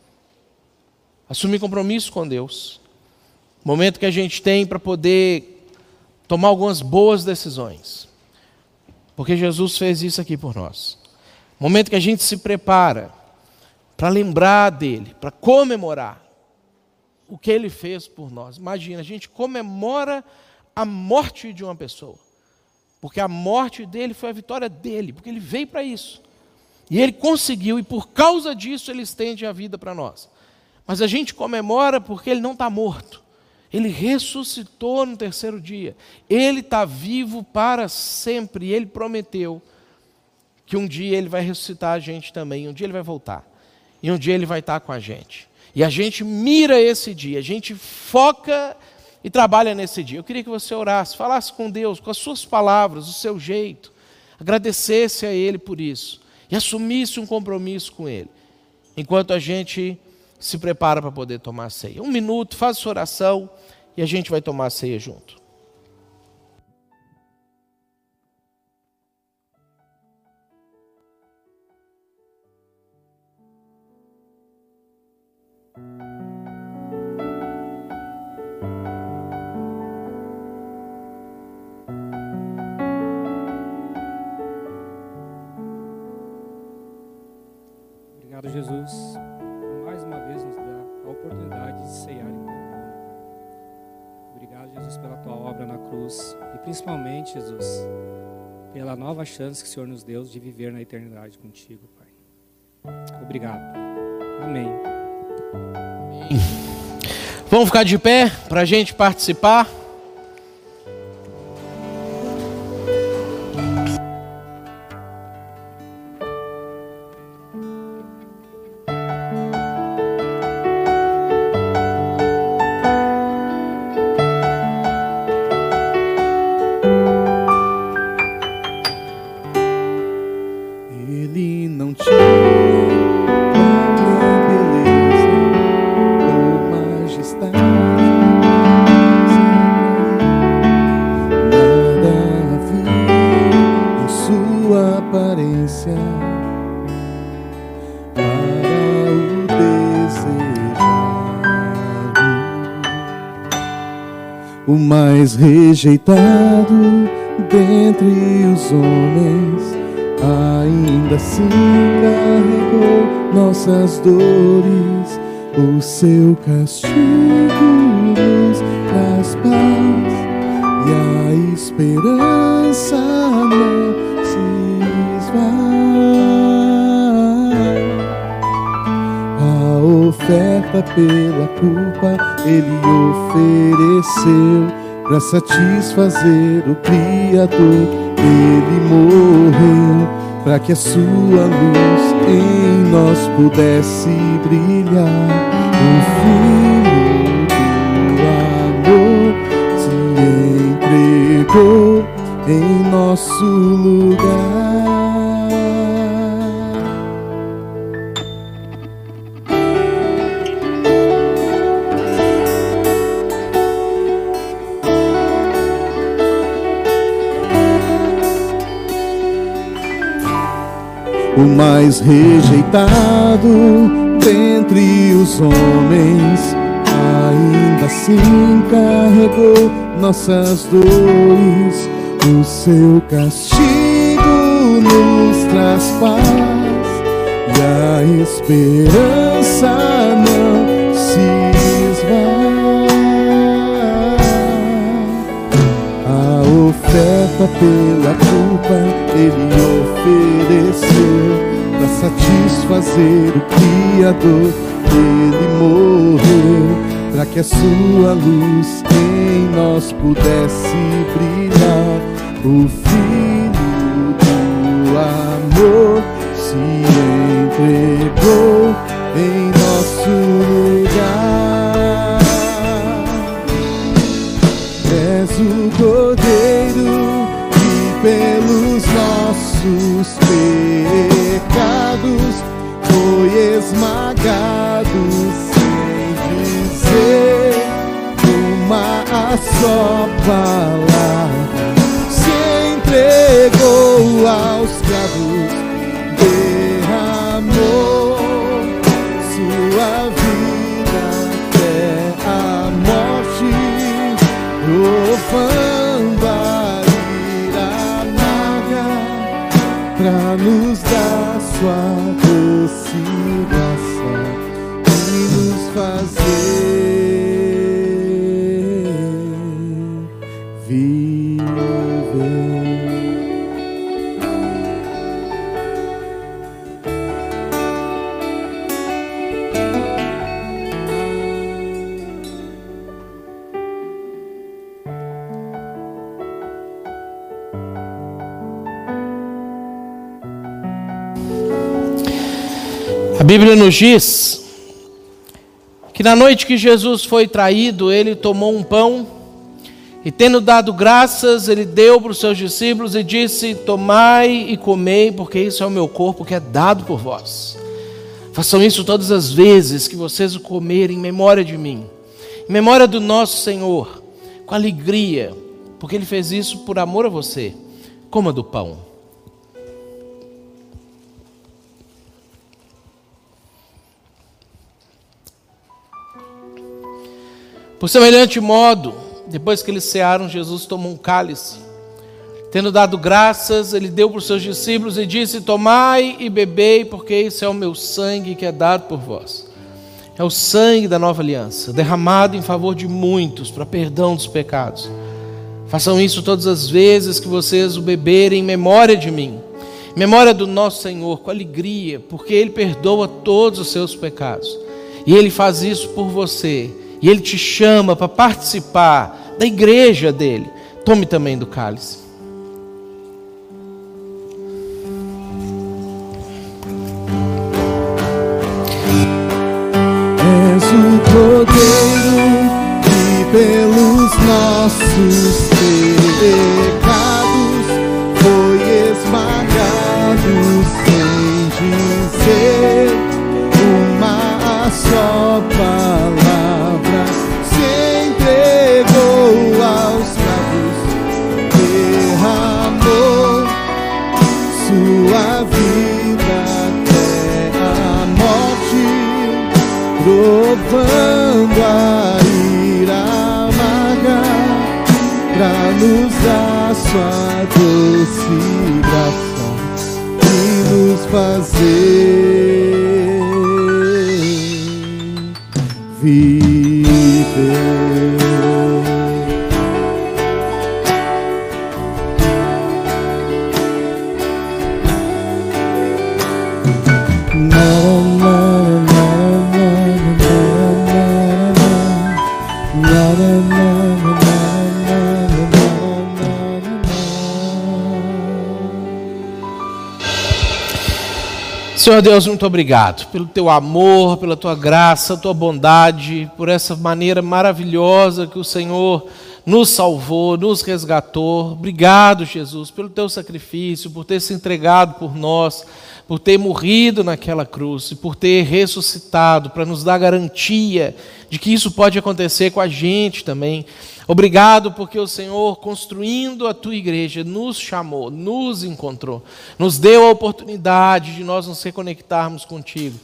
assumir compromisso com Deus. Momento que a gente tem para poder tomar algumas boas decisões. Porque Jesus fez isso aqui por nós. Momento que a gente se prepara para lembrar dele, para comemorar o que ele fez por nós. Imagina, a gente comemora a morte de uma pessoa, porque a morte dele foi a vitória dele, porque ele veio para isso. E ele conseguiu, e por causa disso ele estende a vida para nós. Mas a gente comemora porque ele não está morto. Ele ressuscitou no terceiro dia. Ele está vivo para sempre. E ele prometeu que um dia ele vai ressuscitar a gente também. Um dia ele vai voltar. E um dia ele vai estar com a gente. E a gente mira esse dia. A gente foca e trabalha nesse dia. Eu queria que você orasse, falasse com Deus, com as suas palavras, o seu jeito. Agradecesse a Ele por isso. E assumisse um compromisso com Ele. Enquanto a gente se prepara para poder tomar a ceia. 1 minuto, faz sua oração e a gente vai tomar a ceia junto. Obrigado, Jesus, por mais uma vez nos dar a oportunidade de ceiar em teu nome. Obrigado, Jesus, pela tua obra na cruz e principalmente, Jesus, pela nova chance que o Senhor nos deu de viver na eternidade contigo, Pai. Obrigado. Amém. Vamos ficar de pé para a gente participar. O mais rejeitado dentre os homens, ainda assim carregou nossas dores. O seu castigo nos traz paz e a esperança não se esvai. A oferta pela culpa Ele ofereceu para satisfazer o Criador. Ele morreu para que a sua luz em nós pudesse brilhar. O Filho do amor se entregou em nosso lugar. O mais rejeitado dentre os homens, ainda assim carregou nossas dores. O seu castigo nos traz paz e a esperança não se esvai. A oferta pela culpa ele ofereceu, para satisfazer o Criador. Ele morreu para que a sua luz em nós pudesse brilhar. O Filho do amor se entregou em nosso lugar. És o Cordeiro que pelos nossos pecados foi esmagado, sem dizer uma só palavra. Se entregou aos cravos, derramou sua vida até a morte, provando a ira amarga, pra nos dar sua doce graça e nos fazer viver. A Bíblia nos diz que na noite que Jesus foi traído, ele tomou um pão e, tendo dado graças, ele deu para os seus discípulos e disse: tomai e comei, porque isso é o meu corpo que é dado por vós. Façam isso todas as vezes que vocês o comerem em memória de mim, em memória do nosso Senhor, com alegria, porque ele fez isso por amor a você. Coma do pão. Por semelhante modo, depois que eles cearam, Jesus tomou um cálice. Tendo dado graças, ele deu para os seus discípulos e disse: tomai e bebei, porque isso é o meu sangue que é dado por vós. É o sangue da nova aliança, derramado em favor de muitos, para perdão dos pecados. Façam isso todas as vezes que vocês o beberem em memória de mim, em memória do nosso Senhor, com alegria, porque ele perdoa todos os seus pecados. E ele faz isso por você. E ele te chama para participar da igreja dele. Tome também do cálice. És o Cordeiro que pelos nossos pecados foi esmagado, sem dizer uma só palavra. Aos cravos, derramou sua vida até a morte, provando a ira amarga, pra nos dar sua doce graça e nos fazer viver. Senhor Deus, muito obrigado pelo teu amor, pela tua graça, tua bondade, por essa maneira maravilhosa que o Senhor nos salvou, nos resgatou. Obrigado, Jesus, pelo teu sacrifício, por ter se entregado por nós, por ter morrido naquela cruz e por ter ressuscitado para nos dar garantia de que isso pode acontecer com a gente também. Obrigado porque o Senhor, construindo a tua igreja, nos chamou, nos encontrou, nos deu a oportunidade de nós nos reconectarmos contigo.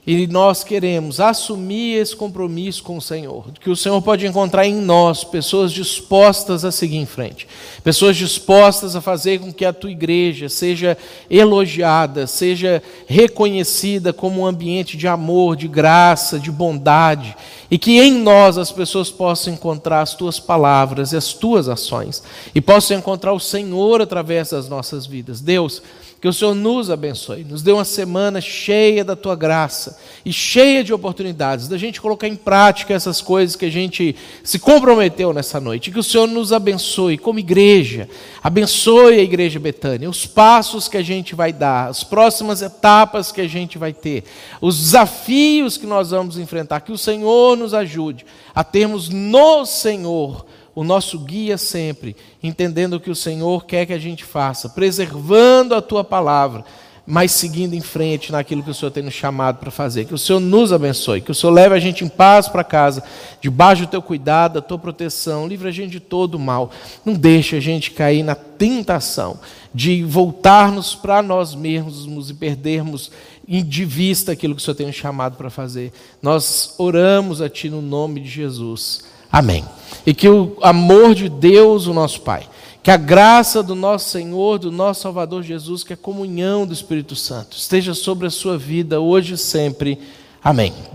E nós queremos assumir esse compromisso com o Senhor, que o Senhor pode encontrar em nós pessoas dispostas a seguir em frente, pessoas dispostas a fazer com que a tua igreja seja elogiada, seja reconhecida como um ambiente de amor, de graça, de bondade, e que em nós as pessoas possam encontrar as tuas palavras e as tuas ações, e possam encontrar o Senhor através das nossas vidas. Deus, que o Senhor nos abençoe, nos dê uma semana cheia da tua graça e cheia de oportunidades, da gente colocar em prática essas coisas que a gente se comprometeu nessa noite. Que o Senhor nos abençoe como igreja, abençoe a Igreja Betânia, os passos que a gente vai dar, as próximas etapas que a gente vai ter, os desafios que nós vamos enfrentar. Que o Senhor nos ajude a termos no Senhor o nosso guia sempre, entendendo o que o Senhor quer que a gente faça, preservando a tua palavra, mas seguindo em frente naquilo que o Senhor tem nos chamado para fazer. Que o Senhor nos abençoe, que o Senhor leve a gente em paz para casa, debaixo do teu cuidado, da tua proteção, livre a gente de todo o mal. Não deixe a gente cair na tentação de voltarmos para nós mesmos e perdermos de vista aquilo que o Senhor tem nos chamado para fazer. Nós oramos a Ti no nome de Jesus. Amém. E que o amor de Deus, o nosso Pai, que a graça do nosso Senhor, do nosso Salvador Jesus, que a comunhão do Espírito Santo esteja sobre a sua vida hoje e sempre. Amém.